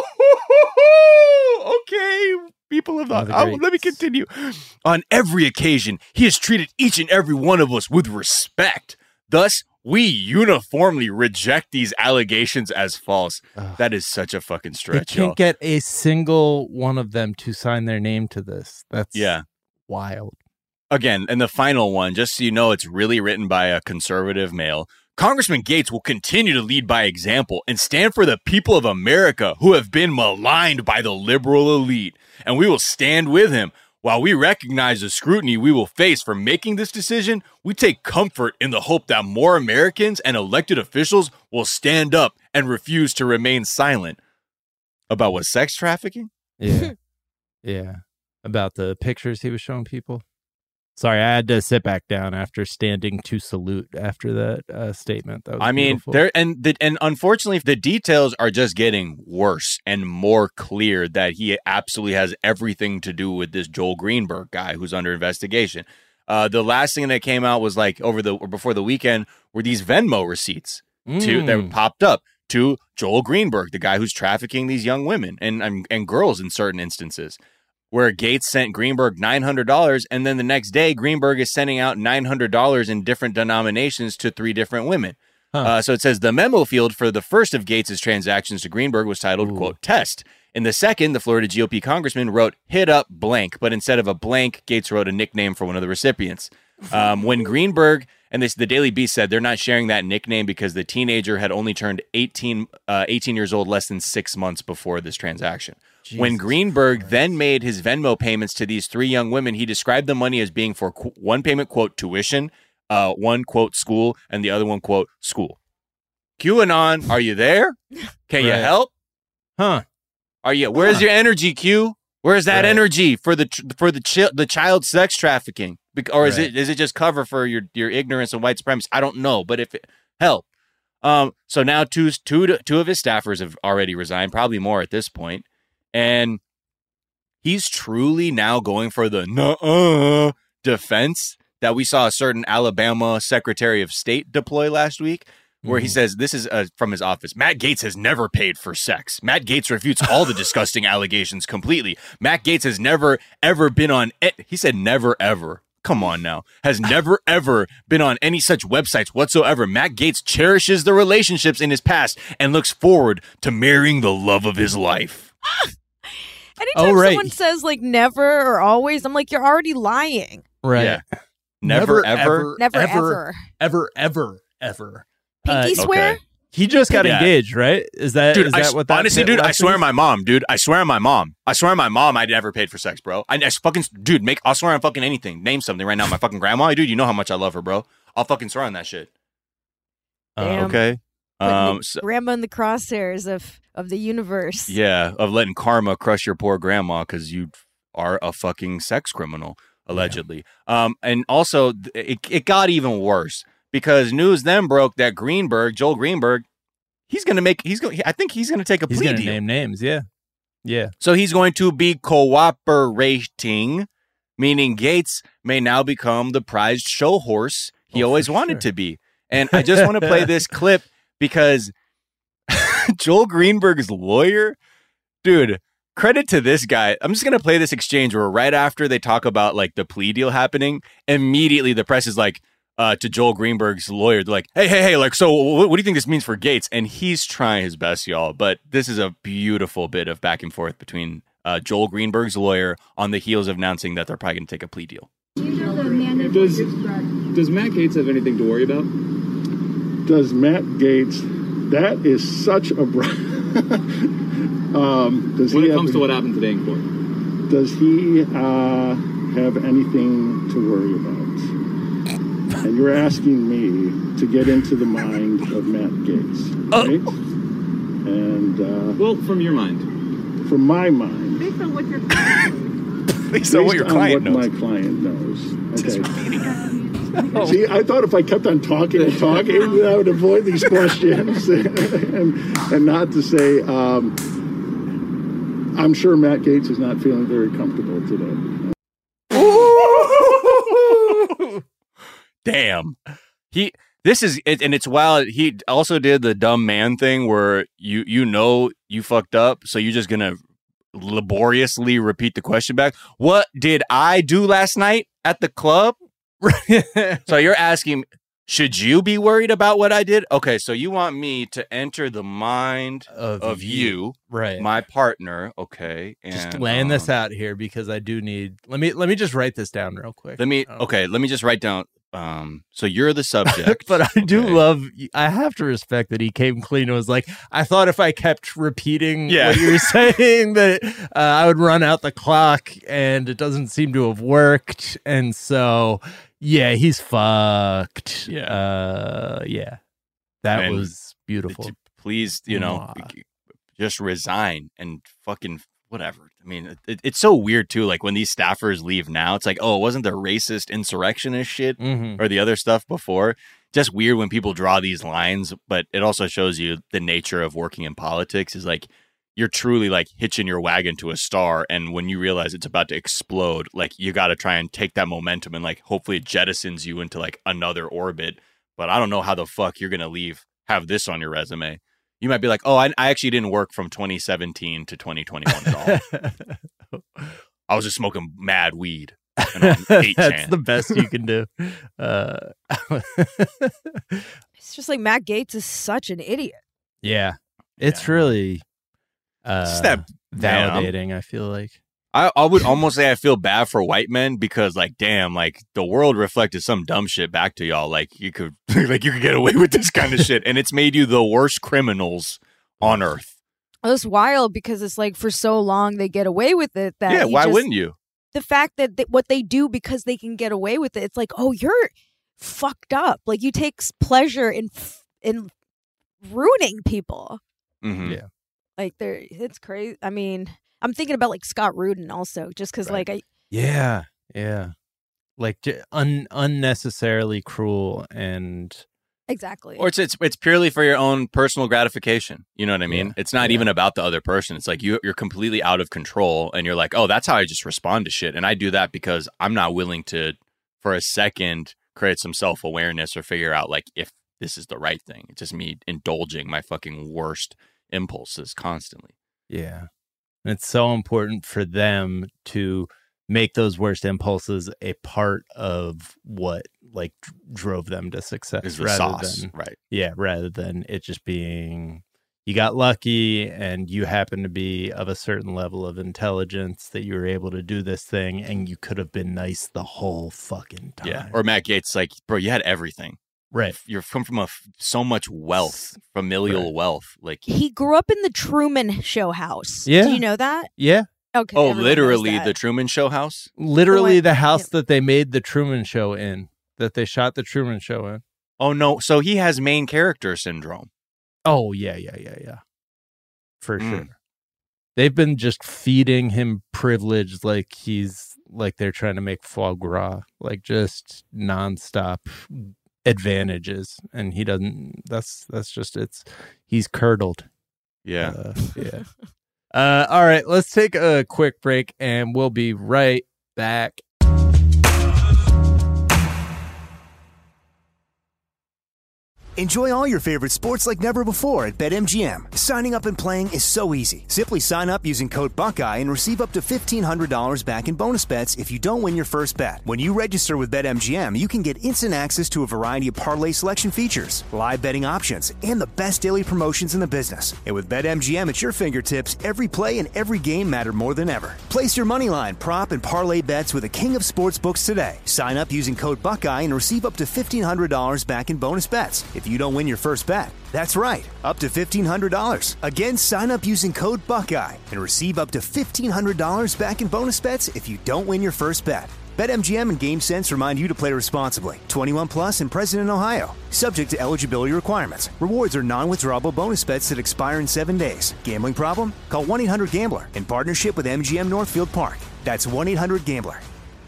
Okay, people of the, One of the oh, let me greats. continue. On every occasion, he has treated each and every one of us with respect. Thus, we uniformly reject these allegations as false. Ugh. That is such a fucking They stretch, can't y'all. get a single one of them to sign their name to this. That's Yeah. wild. Again, and the final one, just so you know, it's really written by a conservative male. Congressman Gaetz will continue to lead by example and stand for the people of America who have been maligned by the liberal elite. And we will stand with him. While we recognize the scrutiny we will face for making this decision, we take comfort in the hope that more Americans and elected officials will stand up and refuse to remain silent. About what, sex trafficking? Yeah. Yeah. About the pictures he was showing people. Sorry, I had to sit back down after standing to salute after that uh, statement. That was I mean, beautiful. there and the, and unfortunately, the details are just getting worse and more clear that he absolutely has everything to do with this Joel Greenberg guy who's under investigation. Uh, the last thing that came out was like over the or before the weekend were these Venmo receipts Mm. to that popped up to Joel Greenberg, the guy who's trafficking these young women and and, and girls in certain instances, where Gates sent Greenberg nine hundred dollars, and then the next day, Greenberg is sending out nine hundred dollars in different denominations to three different women. Huh. Uh, so it says the memo field for the first of Gates' transactions to Greenberg was titled, Ooh. quote, test. In the second, the Florida G O P congressman wrote, hit up blank, but instead of a blank, Gates wrote a nickname for one of the recipients. Um, when Greenberg, and this, the Daily Beast said they're not sharing that nickname because the teenager had only turned eighteen, uh, eighteen years old less than six months before this transaction. Jesus when Greenberg Christ. then made his Venmo payments to these three young women, he described the money as being for qu- one payment, quote, tuition, uh, one, quote, school, and the other one, quote, school. QAnon, are you there? Can right. you help? Huh. Are you? Where's huh. your energy, Q? Where's that right. energy for the for the chi- the child sex trafficking? Or is right. it is it just cover for your, your ignorance and white supremacy? I don't know, but if it help. Um, so now two, two, two of his staffers have already resigned, probably more at this point. And he's truly now going for the nuh-uh defense that we saw a certain Alabama Secretary of State deploy last week, where mm-hmm. he says, this is uh, from his office, Matt Gaetz has never paid for sex. Matt Gaetz refutes all the disgusting allegations completely. Matt Gaetz has never, ever been on, e-, he said never, ever. Come on now. Has never, ever been on any such websites whatsoever. Matt Gaetz cherishes the relationships in his past and looks forward to marrying the love of his life. Anytime oh, right. someone says like never or always, I'm like, you're already lying. Right. Yeah. Never, never, ever. Never, ever. Ever, ever, ever, ever. Pinky uh, swear? Okay. He just got yeah. engaged, right? Is that, dude, is that I, what that honestly, dude, I swear on my mom, dude. I swear on my mom. I swear on my mom I never paid for sex, bro. I, I fucking, dude, make, I'll swear on fucking anything. Name something right now. My fucking grandma, dude, you know how much I love her, bro. I'll fucking swear on that shit. Damn. Uh, okay. Um, so, grandma in the crosshairs of, of the universe. Yeah, of letting karma crush your poor grandma because you are a fucking sex criminal, allegedly. Yeah. Um, and also, it, it got even worse. Because news then broke that Greenberg, Joel Greenberg, he's going to make, he's going, I think he's going to take a plea deal. He's going deal. to name names, yeah. Yeah. So he's going to be cooperating, meaning Gaetz may now become the prized show horse he oh, always wanted sure. to be. And I just want to play this clip because Joel Greenberg's lawyer, dude, credit to this guy. I'm just going to play this exchange where right after they talk about like the plea deal happening, immediately the press is like, Uh, to Joel Greenberg's lawyer, they're like, hey, hey, hey, like, so what, what do you think this means for Gaetz? And he's trying his best, y'all. But this is a beautiful bit of back and forth between uh, Joel Greenberg's lawyer on the heels of announcing that they're probably going to take a plea deal. Does, does Matt Gaetz have anything to worry about? Does Matt Gaetz, that is such a... um, does when he it comes have, to what happened today in court. Does he uh, have anything to worry about? And you're asking me to get into the mind of Matt Gaetz, right? Oh. And uh, well, from your mind, from my mind, based on what your client knows. Based on what your client on what knows. my client knows. Okay. oh. See, I thought if I kept on talking and talking, I would avoid these questions and and not to say. Um, I'm sure Matt Gaetz is not feeling very comfortable today. Damn. He this is it, and it's wild. He also did the dumb man thing where you you know you fucked up, so you're just gonna laboriously repeat the question back. What did I do last night at the club? So you're asking, should you be worried about what I did? Okay, so you want me to enter the mind of, of you, you, right? My partner. Okay, and, just laying um, this out here because I do need. Let me let me just write this down real quick. Let me oh. okay. Let me just write down. Um, so you're the subject. But I okay. do love, I have to respect that he came clean and was like, I thought if I kept repeating yeah. what you were saying that uh, I would run out the clock, and it doesn't seem to have worked. And so, yeah, he's fucked. Yeah. Uh, yeah. That And was beautiful. Please, you know, Mwah. just resign and fucking whatever. I mean, it, it's so weird too. Like when these staffers leave now, it's like, oh, it wasn't the racist insurrectionist shit Mm-hmm. or the other stuff before. Just weird when people draw these lines, but it also shows you the nature of working in politics is like you're truly like hitching your wagon to a star. And when you realize it's about to explode, like you got to try and take that momentum and like hopefully it jettisons you into like another orbit. But I don't know how the fuck you're going to leave, have this on your resume. You might be like, oh, I, I actually didn't work from twenty seventeen to twenty twenty-one at all. I was just smoking mad weed. And on eight That's chan. the best you can do. Uh, It's just like Matt Gaetz is such an idiot. yeah. It's Yeah. really uh, It's that- validating, I feel like. I, I would almost say I feel bad for white men because, like, damn, like the world reflected some dumb shit back to y'all. Like you could, like you could get away with this kind of shit, and it's made you the worst criminals on earth. It's wild because it's like for so long they get away with it that Yeah, you why just- wouldn't you? The fact that they, what they do because they can get away with it, it's like, oh, you're fucked up. Like you take s- pleasure in f- in ruining people. Mm-hmm. Yeah. Like they're it's crazy. I mean, I'm thinking about like Scott Rudin also, just because Right. like I Yeah. Yeah. Like j- un- unnecessarily cruel and exactly. Or it's, it's it's purely for your own personal gratification. You know what I mean? Yeah. It's not Yeah. even about the other person. It's like you, you're completely out of control, and you're like, oh, that's how I just respond to shit. And I do that because I'm not willing to, for a second, create some self awareness or figure out like if this is the right thing. It's just me indulging my fucking worst impulses constantly. yeah. And it's so important for them to make those worst impulses a part of what like d- drove them to success Is the rather sauce, than right? yeah, rather than it just being you got lucky and you happen to be of a certain level of intelligence that you were able to do this thing and you could have been nice the whole fucking time. Yeah. Or Matt Gaetz, like, bro, you had everything. Right. You're come from a f- so much wealth, familial Right. wealth. Like, he grew up in the Truman Show house. Yeah. Do you know that? Yeah. Okay. oh, everyone knows literally that. the Truman Show house. Literally one- the house yeah. that they made the Truman Show in, that they shot the Truman Show in. Oh no, so he has main character syndrome. Oh, yeah, yeah, yeah, yeah. For Mm. sure. They've been just feeding him privilege like he's like they're trying to make foie gras, like just nonstop advantages. And he doesn't, that's, that's just, it's, he's curdled. Yeah. Uh, yeah. Uh, all right, let's take a quick break and we'll be right back. Enjoy all your favorite sports like never before at BetMGM. Signing up and playing is so easy. Simply sign up using code Buckeye and receive up to fifteen hundred dollars back in bonus bets if you don't win your first bet. When you register with BetMGM, you can get instant access to a variety of parlay selection features, live betting options, and the best daily promotions in the business. And with BetMGM at your fingertips, every play and every game matter more than ever. Place your moneyline, prop, and parlay bets with the king of sportsbooks today. Sign up using code Buckeye and receive up to fifteen hundred dollars back in bonus bets if you don't win your first bet. That's right, up to fifteen hundred dollars. Again, sign up using code Buckeye and receive up to fifteen hundred dollars back in bonus bets if you don't win your first bet. BetMGM and GameSense remind you to play responsibly. twenty-one plus and present in Ohio. Subject to eligibility requirements. Rewards are non-withdrawable bonus bets that expire in seven days. Gambling problem? Call one eight hundred gambler in partnership with M G M Northfield Park. That's one eight hundred gambler.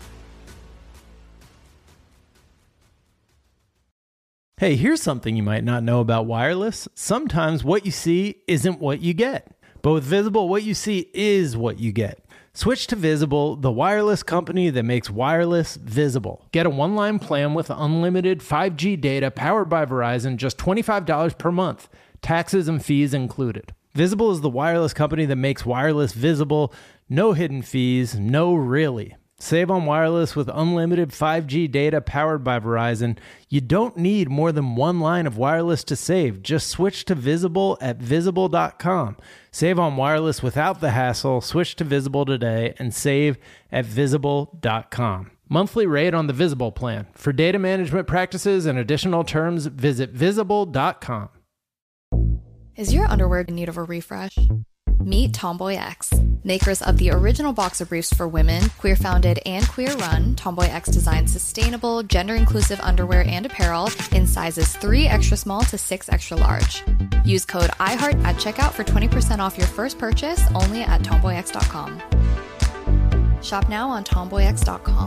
Hey, here's something you might not know about wireless. Sometimes what you see isn't what you get. But with Visible, what you see is what you get. Switch to Visible, the wireless company that makes wireless visible. Get a one-line plan with unlimited five G data powered by Verizon, just twenty-five dollars per month. Taxes and fees included. Visible is the wireless company that makes wireless visible. No hidden fees, no really. Save on wireless with unlimited five G data powered by Verizon. You don't need more than one line of wireless to save. Just switch to Visible at visible dot com. Save on wireless without the hassle. Switch to Visible today and save at visible dot com. Monthly rate on the Visible plan. For data management practices and additional terms, visit visible dot com. Is your underwear in need of a refresh? Meet Tomboy X, makers of the original boxer briefs for women, queer-founded and queer-run. Tomboy X designs sustainable, gender-inclusive underwear and apparel in sizes three extra small to six extra large. Use code iHeart at checkout for twenty percent off your first purchase only at tomboy x dot com. Shop now on tomboy x dot com.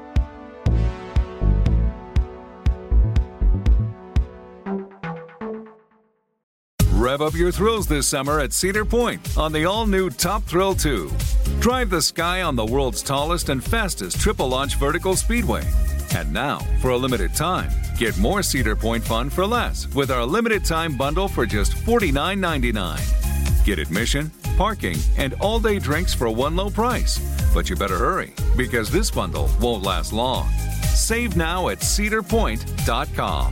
Rev up your thrills this summer at Cedar Point on the all-new Top Thrill two. Drive the sky on the world's tallest and fastest triple-launch vertical speedway. And now, for a limited time, get more Cedar Point fun for less with our limited-time bundle for just forty-nine ninety-nine. Get admission, parking, and all-day drinks for one low price. But you better hurry, because this bundle won't last long. Save now at cedar point dot com.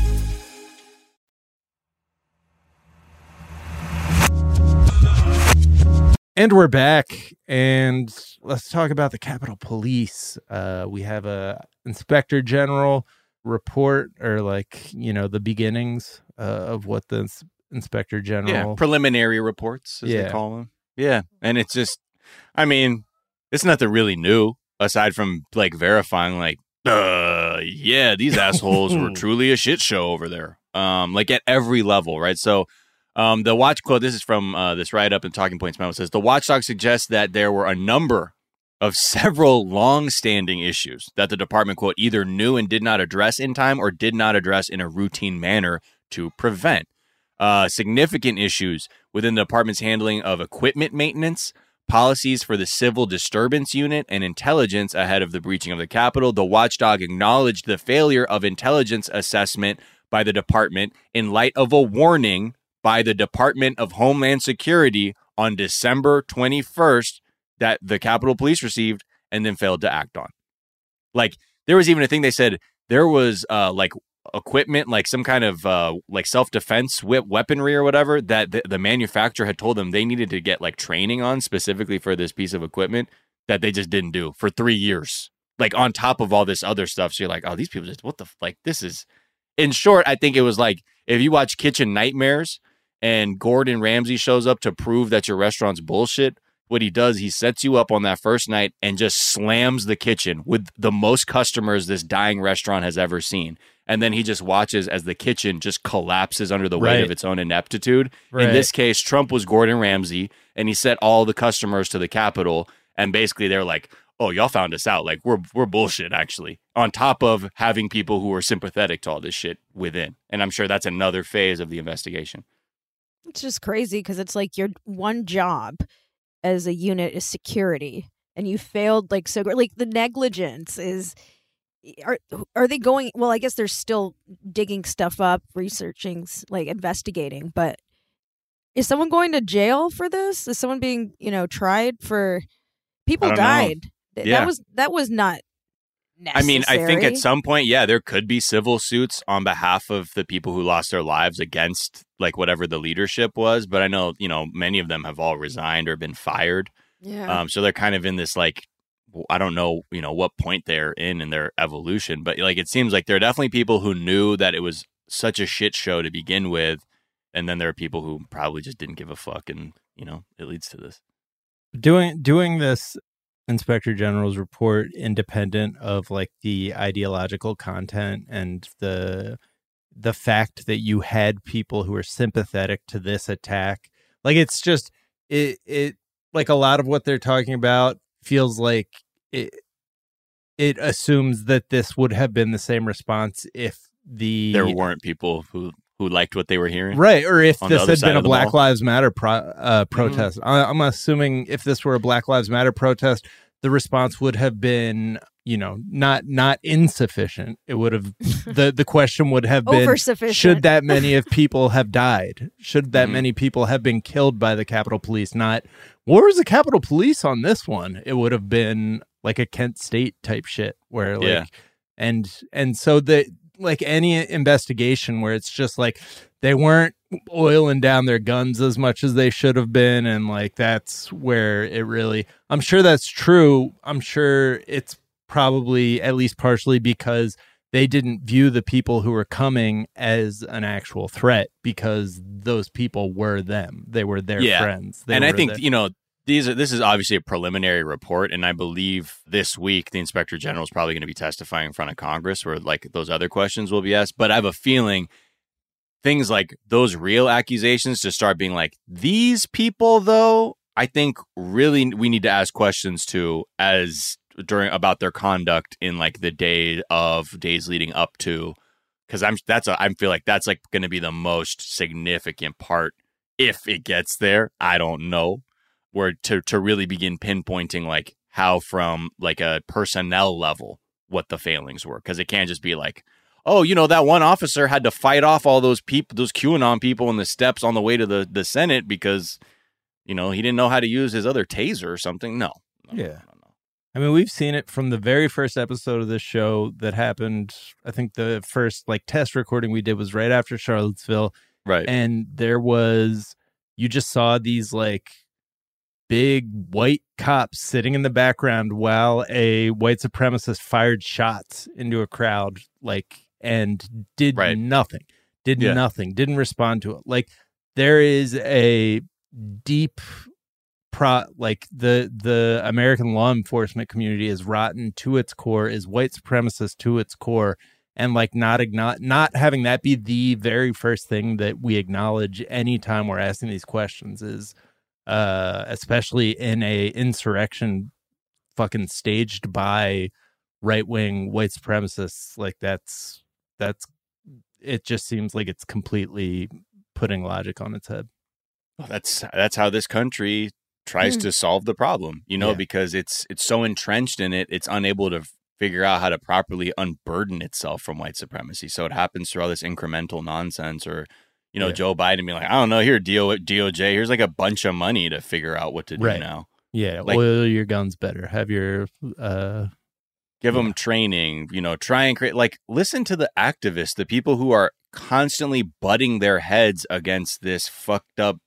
And we're back, and let's talk about the Capitol Police. Uh, we have a Inspector General report, or like, you know, the beginnings uh, of what the ins- Inspector General... Yeah, preliminary reports, as yeah. they call them. Yeah, and it's just, I mean, it's nothing really new, aside from, like, verifying, like, uh, yeah, these assholes were truly a shit show over there. Um, like, at every level, right? So... Um, the watch quote, this is from uh, this write-up in Talking Points memo, says, the watchdog suggests that there were a number of several long-standing issues that the department, quote, either knew and did not address in time or did not address in a routine manner to prevent. Uh, significant issues within the department's handling of equipment maintenance, policies for the civil disturbance unit, and intelligence ahead of the breaching of the Capitol. The watchdog acknowledged the failure of intelligence assessment by the department in light of a warning by the Department of Homeland Security on December twenty-first that the Capitol Police received and then failed to act on. Like, there was even a thing they said there was uh, like equipment, like some kind of uh, like self-defense whip weaponry or whatever that the, the manufacturer had told them they needed to get like training on specifically for this piece of equipment that they just didn't do for three years. Like on top of all this other stuff. So you're like, oh, these people just, what the, f-? like, this is, in short, I think it was like, if you watch Kitchen Nightmares, and Gordon Ramsay shows up to prove that your restaurant's bullshit, what he does, he sets you up on that first night and just slams the kitchen with the most customers this dying restaurant has ever seen. And then he just watches as the kitchen just collapses under the weight Right. of its own ineptitude. Right. In this case, Trump was Gordon Ramsay, and he set all the customers to the Capitol, and basically they're like, oh, y'all found us out. Like, we're we're bullshit, actually. On top of having people who are sympathetic to all this shit within. And I'm sure that's another phase of the investigation. It's just crazy because it's like your one job as a unit is security, and you failed like so. Like the negligence is, are are they going? Well, I guess they're still digging stuff up, researching, like investigating. But is someone going to jail for this? Is someone being, you know, tried for? People died. Th- Yeah. That was that was not. I mean, I think at necessary. some point, yeah, there could be civil suits on behalf of the people who lost their lives against like whatever the leadership was. But I know, you know, many of them have all resigned or been fired. Yeah. Um, so they're kind of in this like, I don't know, you know, what point they're in in their evolution. But like, it seems like there are definitely people who knew that it was such a shit show to begin with. And then there are people who probably just didn't give a fuck. And, you know, it leads to this. Doing doing this Inspector General's report independent of like the ideological content and the the fact that you had people who are sympathetic to this attack. Like, it's just it it like a lot of what they're talking about feels like it it assumes that this would have been the same response if the There weren't people who who liked what they were hearing. Right, or if on the this other had side been a of the Black ball. Lives Matter pro, uh, protest. I, I'm assuming if this were a Black Lives Matter protest, the response would have been, you know, not not insufficient. It would have the the question would have been, Oversufficient. should that many of people have died? Should that Mhm. many people have been killed by the Capitol Police? Not, where was the Capitol Police on this one? It would have been like a Kent State type shit where like, Yeah. and and so the like any investigation where it's just like they weren't oiling down their guns as much as they should have been, and like that's where it really, I'm sure that's true. I'm sure it's probably at least partially because they didn't view the people who were coming as an actual threat because those people were them. They were their yeah. friends. They and I were think, their- you know, these are, this is obviously a preliminary report, and I believe this week the Inspector General is probably going to be testifying in front of Congress where like those other questions will be asked. But I have a feeling things like those real accusations to start being like, these people, though, I think really we need to ask questions to as during about their conduct in like the day of days leading up to, because I'm that's a, I feel like that's like going to be the most significant part if it gets there. I don't know. Where to, to really begin pinpointing like how from like a personnel level what the failings were, because it can't just be like, oh, you know, that one officer had to fight off all those people, those QAnon people in the steps on the way to the, the Senate because, you know, he didn't know how to use his other taser or something. No. no yeah. No, no, no. I mean, we've seen it from the very first episode of this show that happened. I think the first like test recording we did was right after Charlottesville. Right. And there was, you just saw these like big white cops sitting in the background while a white supremacist fired shots into a crowd, like, and did right. nothing, did yeah. nothing, didn't respond to it. Like, there is a deep pro, like the, the American law enforcement community is rotten to its core, is white supremacist to its core. And like not igno- not having that be the very first thing that we acknowledge anytime we're asking these questions is, Uh, especially in a insurrection fucking staged by right-wing white supremacists. Like that's, that's, it just seems like it's completely putting logic on its head. Well, that's, that's how this country tries mm. to solve the problem, you know, yeah. because it's, it's so entrenched in it. It's unable to figure out how to properly unburden itself from white supremacy. So it happens through all this incremental nonsense or, you know, yeah. Joe Biden being like, I don't know, here, D O J, here's like a bunch of money to figure out what to do right. now. Yeah, like, oil your guns better. Have your... uh Give yeah. them training, you know, try and create, like, listen to the activists, the people who are constantly butting their heads against this fucked up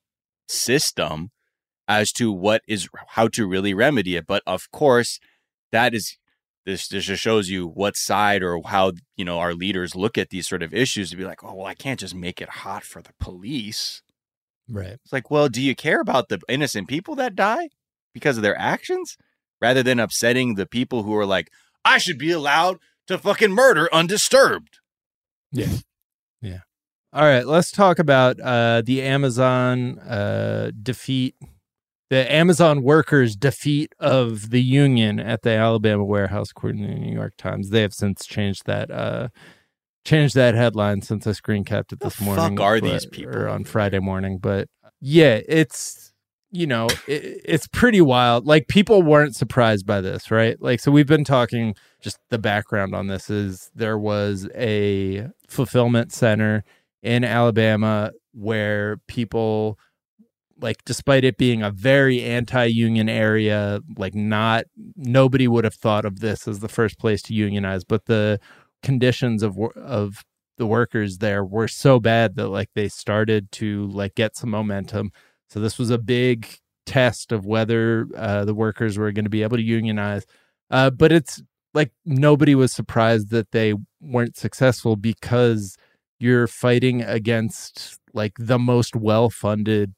system as to what is, how to really remedy it. But of course, that is... This, this just shows you what side or how, you know, our leaders look at these sort of issues to be like, oh, well, I can't just make it hot for the police. Right. It's like, well, do you care about the innocent people that die because of their actions rather than upsetting the people who are like, I should be allowed to fucking murder undisturbed? Yeah. Yeah. All right. Let's talk about uh, the Amazon uh, defeat. The Amazon workers' defeat of the union at the Alabama warehouse, according to the New York Times. They have since changed that uh, changed that headline since I screen capped it this the morning. Fuck are but, these people? Or on Friday morning, but yeah, it's you know it, it's pretty wild. Like people weren't surprised by this, right? Like so, we've been talking. Just the background on this is there was a fulfillment center in Alabama where people. Like, despite it being a very anti-union area, like not nobody would have thought of this as the first place to unionize. But the conditions of of the workers there were so bad that like they started to like get some momentum. So this was a big test of whether uh, the workers were going to be able to unionize. Uh, but it's like nobody was surprised that they weren't successful because you're fighting against like the most well-funded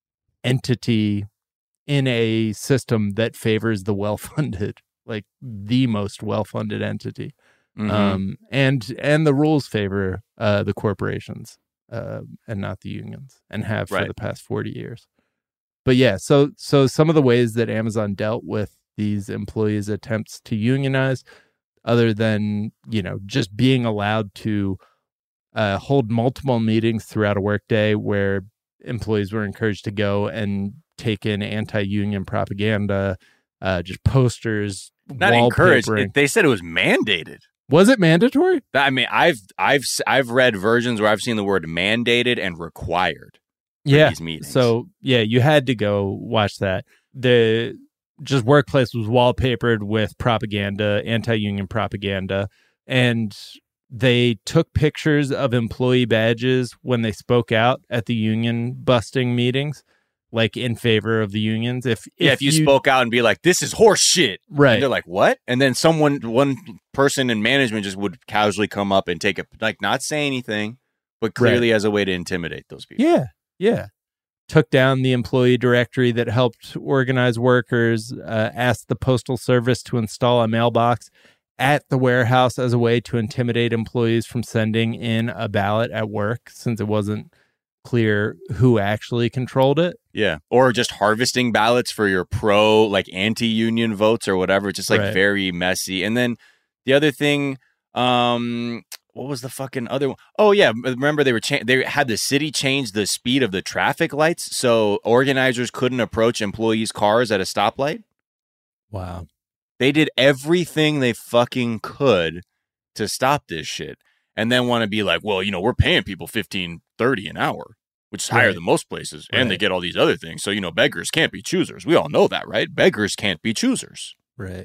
entity in a system that favors the well-funded, like the most well-funded entity. Mm-hmm. Um, and and the rules favor uh, the corporations uh, and not the unions, and have for right. the past forty years. But yeah, so so some of the ways that Amazon dealt with these employees' attempts to unionize, other than, you know, just being allowed to uh, hold multiple meetings throughout a workday where employees were encouraged to go and take in anti-union propaganda, uh, just posters, not encouraged. It, they said it was mandated. Was it mandatory? I mean, I've I've I've read versions where I've seen the word mandated and required. For yeah. These meetings. So yeah, you had to go watch that. The just workplace was wallpapered with propaganda, anti-union propaganda, and they took pictures of employee badges when they spoke out at the union busting meetings, like in favor of the unions. If yeah, if, if you, you spoke out and be like, "This is horse shit," right? And they're like, "What?" And then someone, one person in management, just would casually come up and take it, like not say anything, but clearly right. as a way to intimidate those people. Yeah, yeah. Took down the employee directory that helped organize workers. Uh, asked the postal service to install a mailbox at the warehouse as a way to intimidate employees from sending in a ballot at work, since it wasn't clear who actually controlled it. Yeah. Or just harvesting ballots for your pro, like anti-union votes or whatever. It's just like right. very messy. And then the other thing, um, what was the fucking other one? Oh, yeah. Remember, they were cha- they had the city change the speed of the traffic lights so organizers couldn't approach employees' cars at a stoplight? Wow. They did everything they fucking could to stop this shit. And then want to be like, well, you know, we're paying people fifteen thirty an hour, which is higher right. than most places. And right. they get all these other things. So, you know, beggars can't be choosers. We all know that, right? Beggars can't be choosers. Right.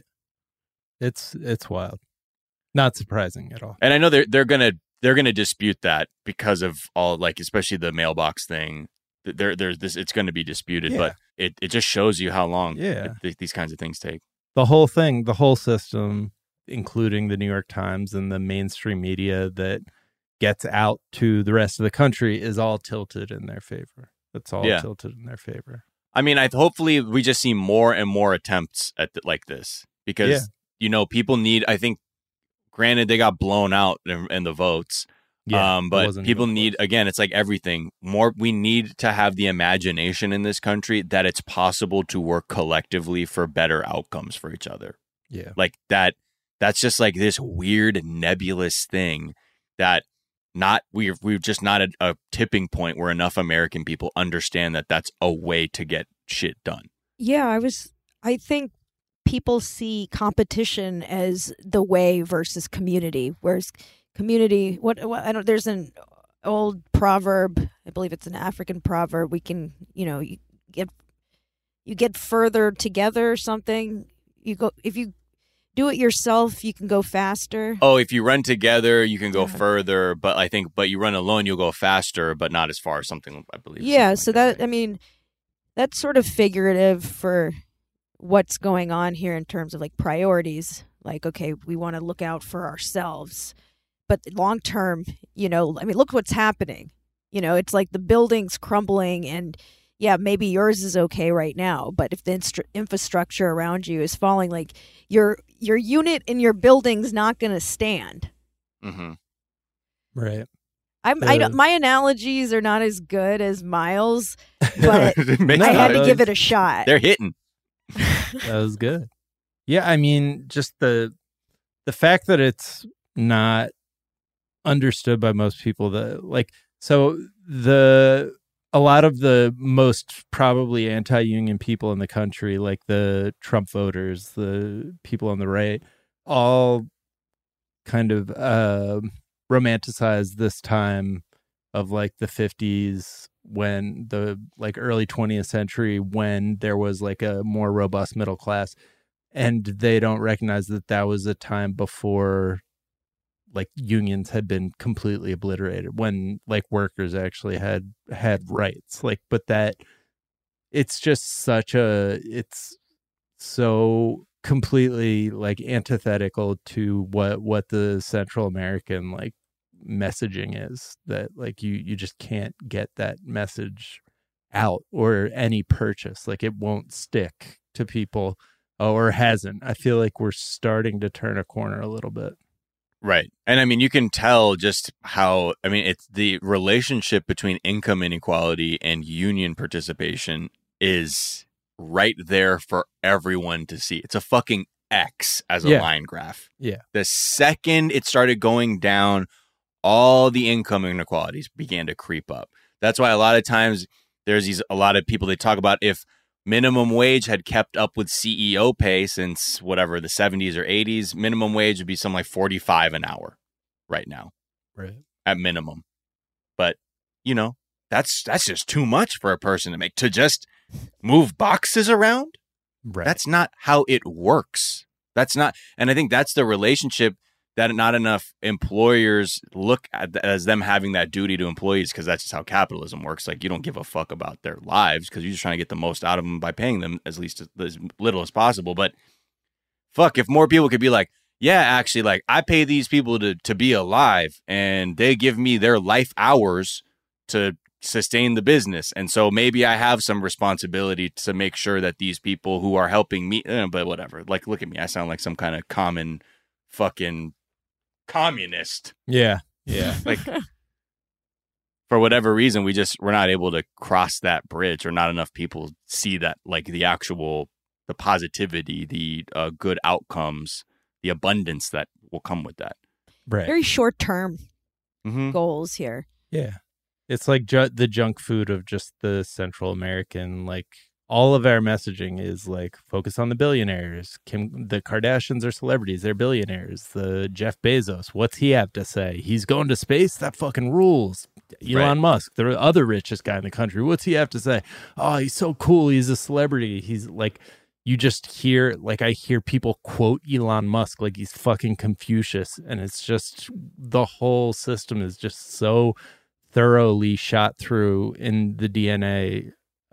It's it's wild. Not surprising at all. And I know they're they're gonna they're gonna dispute that because of all, like, especially the mailbox thing. There there's this it's going to be disputed, yeah. but it, it just shows you how long yeah. th- these kinds of things take. The whole thing, the whole system, including the New York Times and the mainstream media that gets out to the rest of the country, is all tilted in their favor. That's all yeah. tilted in their favor. I mean, I hopefully we just see more and more attempts at th- like this because, yeah. you know, people need, I think, granted, they got blown out in, in the votes, yeah, um, but people need, again, it's like everything. More, we need to have the imagination in this country that it's possible to work collectively for better outcomes for each other. Yeah. Like that, that's just like this weird nebulous thing that not, we're, we're just not at a tipping point where enough American people understand that that's a way to get shit done. Yeah, I was, I think people see competition as the way versus community, whereas community, what, what I don't, there's an old proverb, I believe it's an African proverb, we can, you know, you get, you get further together or something. You go, if you do it yourself, you can go faster. Oh, if you run together, you can go yeah. further, but I think, but you run alone, you'll go faster, but not as far, something, I believe. Yeah, so like that, that, I mean, that's sort of figurative for what's going on here in terms of like priorities. Like, okay, we want to look out for ourselves, but long term, you know, I mean, look what's happening. You know, it's like the building's crumbling, and yeah, maybe yours is okay right now, but if the instru- infrastructure around you is falling, like your your unit in your building's not going to stand. Mm-hmm. Right. I'm, I don't, my analogies are not as good as Miles, but I had to give it a shot. They're hitting. That was good. Yeah, I mean, just the the fact that it's not understood by most people, that like, so the a lot of the most probably anti-union people in the country, like the Trump voters, the people on the right, all kind of uh, romanticize this time of like the fifties, when the like early twentieth century, when there was like a more robust middle class, and they don't recognize that that was a time before like unions had been completely obliterated, when like workers actually had had rights. Like, but that it's just such a, it's so completely like antithetical to what what the Central American like messaging is, that like you you just can't get that message out, or any purchase, like it won't stick to people, or hasn't. I feel like we're starting to turn a corner a little bit. Right. And I mean, you can tell just how, I mean, it's the relationship between income inequality and union participation is right there for everyone to see. It's a fucking X as a yeah. line graph. Yeah. The second it started going down, all the income inequalities began to creep up. That's why a lot of times there's these, a lot of people, they talk about if minimum wage had kept up with C E O pay since whatever, the seventies or eighties, minimum wage would be something like forty-five an hour right now. Right. At minimum. But, you know, that's that's just too much for a person to make, to just move boxes around. Right. That's not how it works. That's not, and I think that's the relationship that not enough employers look at th- as them having that duty to employees, because that's just how capitalism works. Like, you don't give a fuck about their lives because you're just trying to get the most out of them by paying them as least as, as little as possible. But fuck, if more people could be like, yeah, actually, like, I pay these people to, to be alive and they give me their life hours to sustain the business. And so maybe I have some responsibility to make sure that these people who are helping me, eh, but whatever, like, look at me. I sound like some kind of common fucking communist. Yeah. Yeah. Like, for whatever reason, we just, we're not able to cross that bridge, or not enough people see that, like, the actual, the positivity, the uh, good outcomes, the abundance that will come with that. Right. Very short term mm-hmm. goals here. Yeah. It's like ju- the junk food of just the Central American, like, all of our messaging is like, focus on the billionaires. Kim, the Kardashians are celebrities. They're billionaires. The Jeff Bezos, what's he have to say? He's going to space? That fucking rules. Elon right. Musk, the other richest guy in the country. What's he have to say? Oh, he's so cool. He's a celebrity. He's like, you just hear, like, I hear people quote Elon Musk like he's fucking Confucius. And it's just, the whole system is just so thoroughly shot through in the D N A.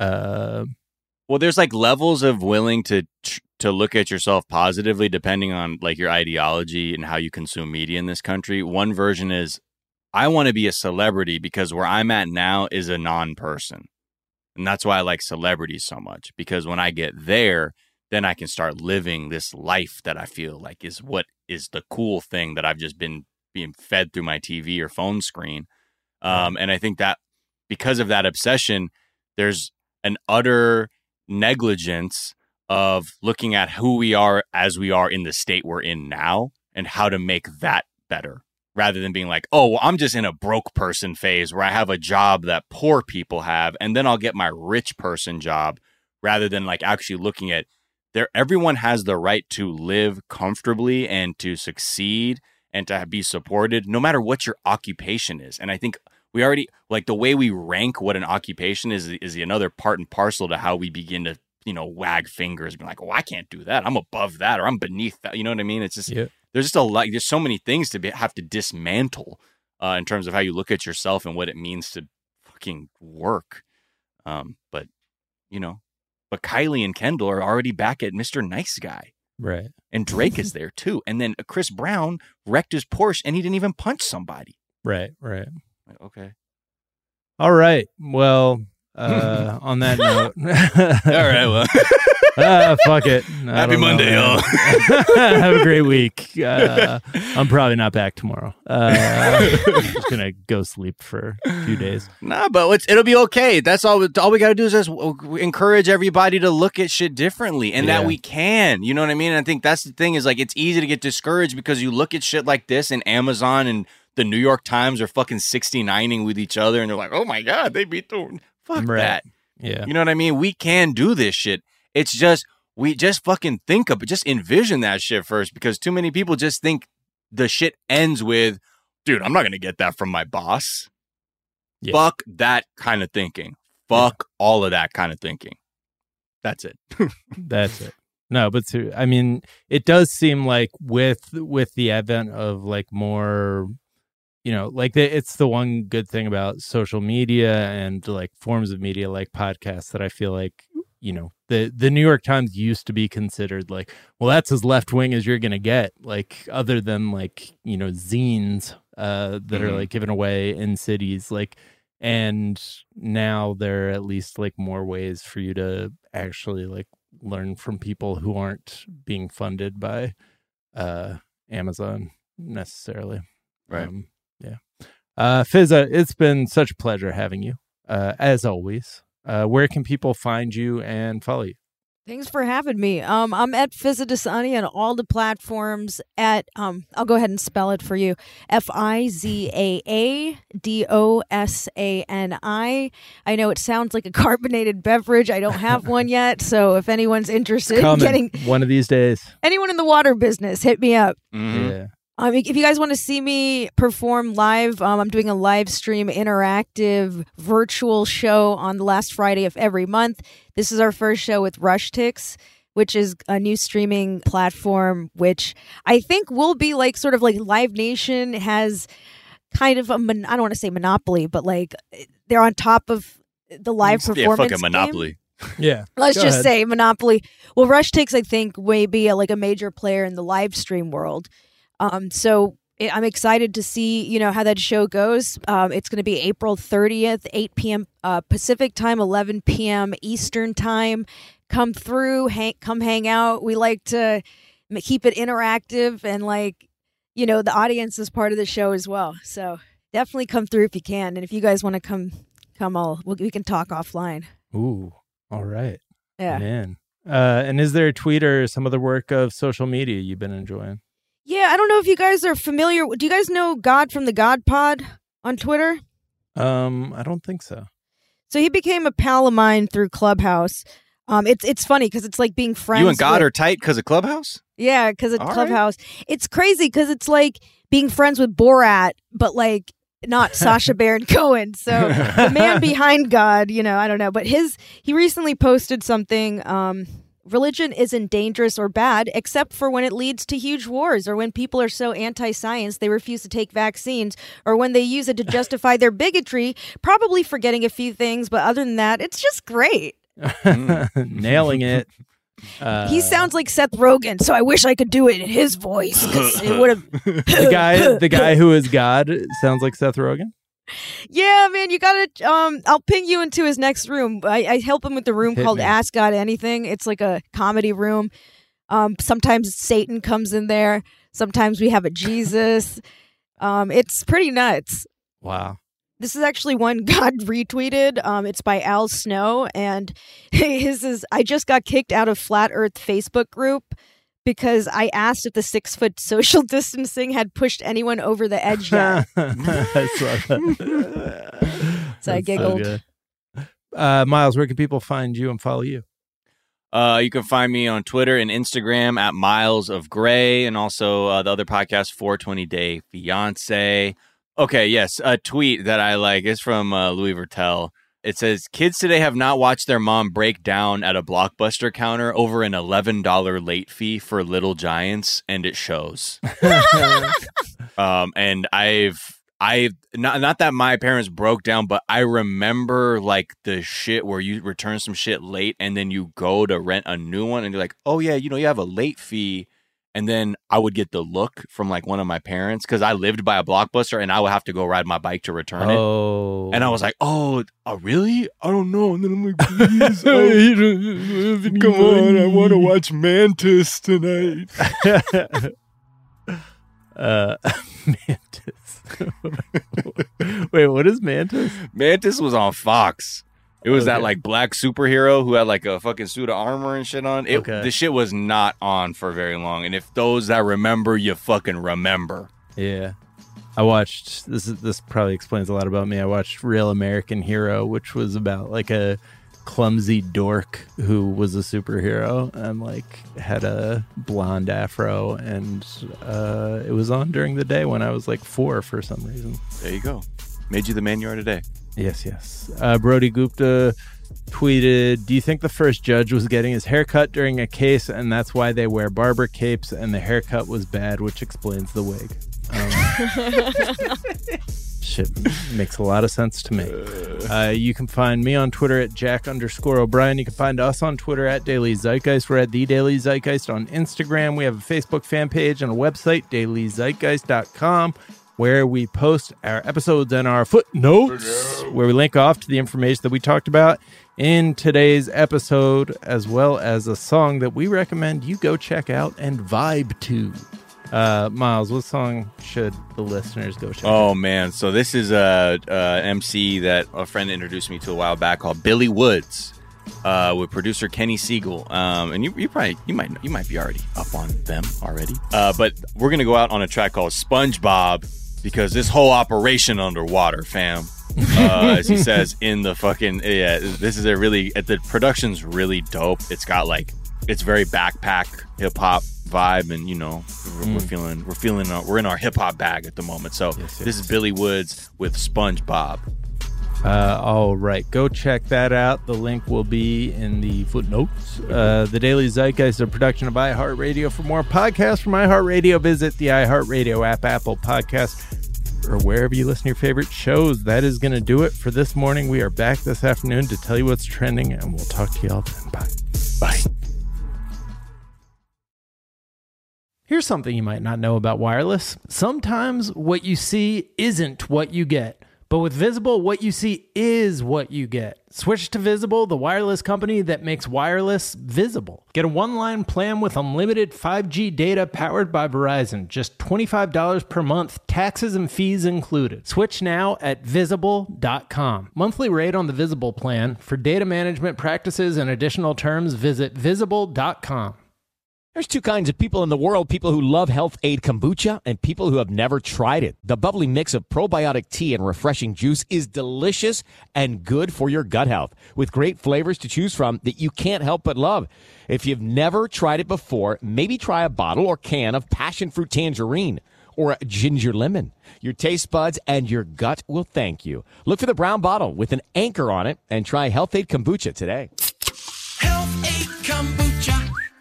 Uh, well, there's like levels of willing to to look at yourself positively depending on like your ideology and how you consume media in this country. One version is, I want to be a celebrity because where I'm at now is a non-person. And that's why I like celebrities so much, because when I get there, then I can start living this life that I feel like is what is the cool thing that I've just been being fed through my T V or phone screen. Um, and I think that because of that obsession, there's an utter negligence of looking at who we are as we are in the state we're in now and how to make that better, rather than being like, oh, well, I'm just in a broke person phase where I have a job that poor people have, and then I'll get my rich person job, rather than like actually looking at there. Everyone has the right to live comfortably and to succeed and to be supported no matter what your occupation is. And I think we already, like, the way we rank what an occupation is, is another part and parcel to how we begin to, you know, wag fingers, be like, oh, I can't do that. I'm above that, or I'm beneath that. You know what I mean? It's just, yeah. there's just a lot, there's so many things to be, have to dismantle uh, in terms of how you look at yourself and what it means to fucking work. Um, but, you know, but Kylie and Kendall are already back at Mister Nice Guy. Right. And Drake is there too. And then Chris Brown wrecked his Porsche and he didn't even punch somebody. Right, right. Like, okay. All right. Well, uh, on that note. All right. Well. uh, fuck it. I Happy Monday, y'all. Have a great week. Uh, I'm probably not back tomorrow. Uh, I'm just going to go sleep for a few days. Nah, but it's, it'll be okay. That's all. All we got to do is just encourage everybody to look at shit differently, and yeah. that we can. You know what I mean? And I think that's the thing is, like, it's easy to get discouraged because you look at shit like this, and Amazon and the New York Times are fucking sixty-nining with each other, and they're like, oh my God, they beat the... Fuck right. that. Yeah. You know what I mean? We can do this shit. It's just, we just fucking think of it. Just envision that shit first, because too many people just think the shit ends with, dude, I'm not going to get that from my boss. Yeah. Fuck that kind of thinking. Fuck yeah. all of that kind of thinking. That's it. That's it. No, but to, I mean, it does seem like with with the advent of like more, you know, like the, it's the one good thing about social media and like forms of media like podcasts that I feel like, you know, the, the New York Times used to be considered like, well, that's as left wing as you're going to get, like other than like, you know, zines uh, that mm-hmm. are like given away in cities, like, and now there are at least like more ways for you to actually like learn from people who aren't being funded by uh, Amazon necessarily. Right. Um, yeah. Uh, Fizza, it's been such a pleasure having you, uh, as always. Uh, where can people find you and follow you? Thanks for having me. Um, I'm at Fizza Dasani on all the platforms at, um, I'll go ahead and spell it for you. F I Z A A D O S A N I. I know it sounds like a carbonated beverage. I don't have one yet. So if anyone's interested in getting one of these days, anyone in the water business, hit me up. Mm-hmm. Yeah. Um, if you guys want to see me perform live, um, I'm doing a live stream, interactive, virtual show on the last Friday of every month. This is our first show with Rush Ticks. which is a new streaming platform, which I think will be like sort of like Live Nation has kind of a, mon- I don't want to say monopoly, but like they're on top of the live Yeah, performance fucking game. Monopoly. Yeah. Let's Go just ahead. say Monopoly. Well, Rush Takes, I think, may be a, like a major player in the live stream world. Um, so it, I'm excited to see, you know, how that show goes. Um, it's going to be April thirtieth, eight p.m. Uh, Pacific time, eleven p.m. Eastern time. Come through, hang, come hang out. We like to m- keep it interactive, and like, you know, the audience is part of the show as well. So definitely come through if you can. And if you guys want to come, come all, we we can talk offline. Ooh, all right. Yeah. Man. Uh, and is there a tweet or some other work of social media you've been enjoying? Yeah, I don't know if you guys are familiar. Do you guys know God from the God Pod on Twitter? Um, I don't think so. So he became a pal of mine through Clubhouse. Um, it's it's funny because it's like being friends. You and God with, are tight because of Clubhouse? yeah, because it's All right. Clubhouse. It's crazy because it's like being friends with Borat, but like not Sacha Baron Cohen. So the man behind God, you know, I don't know, but his he recently posted something. Um, Religion isn't dangerous or bad, except for when it leads to huge wars, or when people are so anti-science they refuse to take vaccines, or when they use it to justify their bigotry, probably forgetting a few things, but other than that, it's just great. Nailing it. Uh, He sounds like Seth Rogen, so I wish I could do it in his voice, 'cause it would have... the guy, the guy who is God sounds like Seth Rogen. Yeah, man, you gotta. Um, I'll ping you into his next room. I, I help him with the room Hit called me. Ask God Anything. It's like a comedy room. Um, sometimes Satan comes in there. Sometimes we have a Jesus. um, it's pretty nuts. Wow. This is actually one God retweeted. Um, it's by Al Snow, and his is. I just got kicked out of Flat Earth Facebook group because I asked if the six foot social distancing had pushed anyone over the edge yet. I saw that. So I That's giggled. good. Uh, Miles, where can people find you and follow you? Uh, you can find me on Twitter and Instagram at Miles of Gray, and also uh, the other podcast, four twenty Day Fiance. Okay, yes, a tweet that I like is from uh, Louis Vertel. It says, kids today have not watched their mom break down at a Blockbuster counter over an eleven dollars late fee for Little Giants, and it shows. um, and I've, I've not, not that my parents broke down, but I remember like the shit where you return some shit late and then you go to rent a new one and you're like, oh yeah, you know, you have a late fee. And then I would get the look from like one of my parents because I lived by a Blockbuster and I would have to go ride my bike to return it. Oh. And I was like, oh, oh really? I don't know. And then I'm like, please, oh, come on. I want to watch Mantis tonight. uh, Mantis. Wait, what is Mantis? Mantis was on Fox. It was Okay. that like black superhero who had like a fucking suit of armor and shit on. It, Okay. The shit was not on for very long. And if those that remember, you fucking remember. Yeah. I watched, this is, this probably explains a lot about me. I watched Real American Hero, which was about like a clumsy dork who was a superhero and like had a blonde afro, and uh, it was on during the day when I was like four for some reason. There you go. Made you the man you are today. Yes, yes. Uh, Brody Gupta tweeted, do you think the first judge was getting his haircut during a case and that's why they wear barber capes and the haircut was bad, which explains the wig? Um, shit makes a lot of sense to me. Uh, you can find me on Twitter at Jack underscore O'Brien. You can find us on Twitter at Daily Zeitgeist. We're at The Daily Zeitgeist on Instagram. We have a Facebook fan page and a website, daily zeitgeist dot com, where we post our episodes and our footnotes, where we link off to the information that we talked about in today's episode, as well as a song that we recommend you go check out and vibe to. Uh, Miles, what song should the listeners go check out? Oh, man. So this is a, a M C that a friend introduced me to a while back called Billy Woods. Uh, with producer Kenny Siegel, um, and you, you probably you might you might be already up on them already. Uh, but we're gonna go out on a track called SpongeBob because this whole operation underwater, fam. Uh, as he says in the fucking yeah, this is a really the production's really dope. It's got like it's very backpack hip hop vibe, and you know we're, Mm. we're feeling we're feeling uh, we're in our hip hop bag at the moment. So Yes, yes. this is Billy Woods with SpongeBob. Uh, all right, go check that out. The link will be in the footnotes. Uh, the Daily Zeitgeist is a production of iHeartRadio. For more podcasts from iHeartRadio, visit the iHeartRadio app, Apple Podcasts, or wherever you listen to your favorite shows. That is going to do it for this morning. We are back this afternoon to tell you what's trending, and we'll talk to you all then. Bye. Bye. Here's something you might not know about wireless. Sometimes what you see isn't what you get. But with Visible, what you see is what you get. Switch to Visible, the wireless company that makes wireless visible. Get a one-line plan with unlimited five G data powered by Verizon. Just twenty-five dollars per month, taxes and fees included. Switch now at visible dot com. Monthly rate on the Visible plan. For data management practices and additional terms, visit visible dot com. There's two kinds of people in the world, people who love Health Aid Kombucha and people who have never tried it. The bubbly mix of probiotic tea and refreshing juice is delicious and good for your gut health, with great flavors to choose from that you can't help but love. If you've never tried it before, maybe try a bottle or can of passion fruit tangerine or a ginger lemon. Your taste buds and your gut will thank you. Look for the brown bottle with an anchor on it and try Health Aid Kombucha today. Health Aid Kombucha.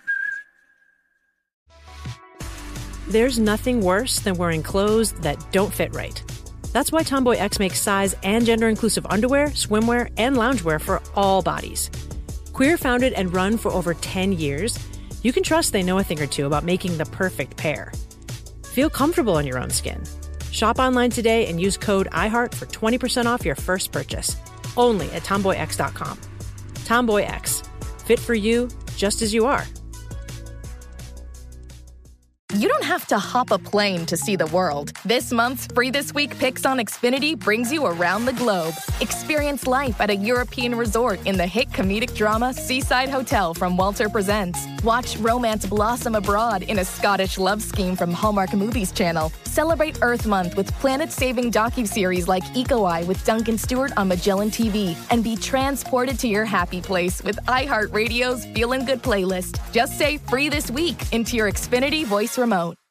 There's nothing worse than wearing clothes that don't fit right. That's why Tomboy X makes size and gender-inclusive underwear, swimwear, and loungewear for all bodies. Queer founded and run for over ten years, you can trust they know a thing or two about making the perfect pair. Feel comfortable in your own skin. Shop online today and use code iHeart for twenty percent off your first purchase. Only at tomboy x dot com. Tomboy X. Fit for you, just as you are. You don't have to hop a plane to see the world. This month's Free This Week Picks on Xfinity brings you around the globe. Experience life at a European resort in the hit comedic drama Seaside Hotel from Walter Presents. Watch romance blossom abroad in a Scottish love scheme from Hallmark Movies Channel. Celebrate Earth Month with planet-saving docuseries like Eco Eye with Duncan Stewart on Magellan T V. And be transported to your happy place with iHeartRadio's Feelin' Good playlist. Just say Free This Week into your Xfinity voice remote.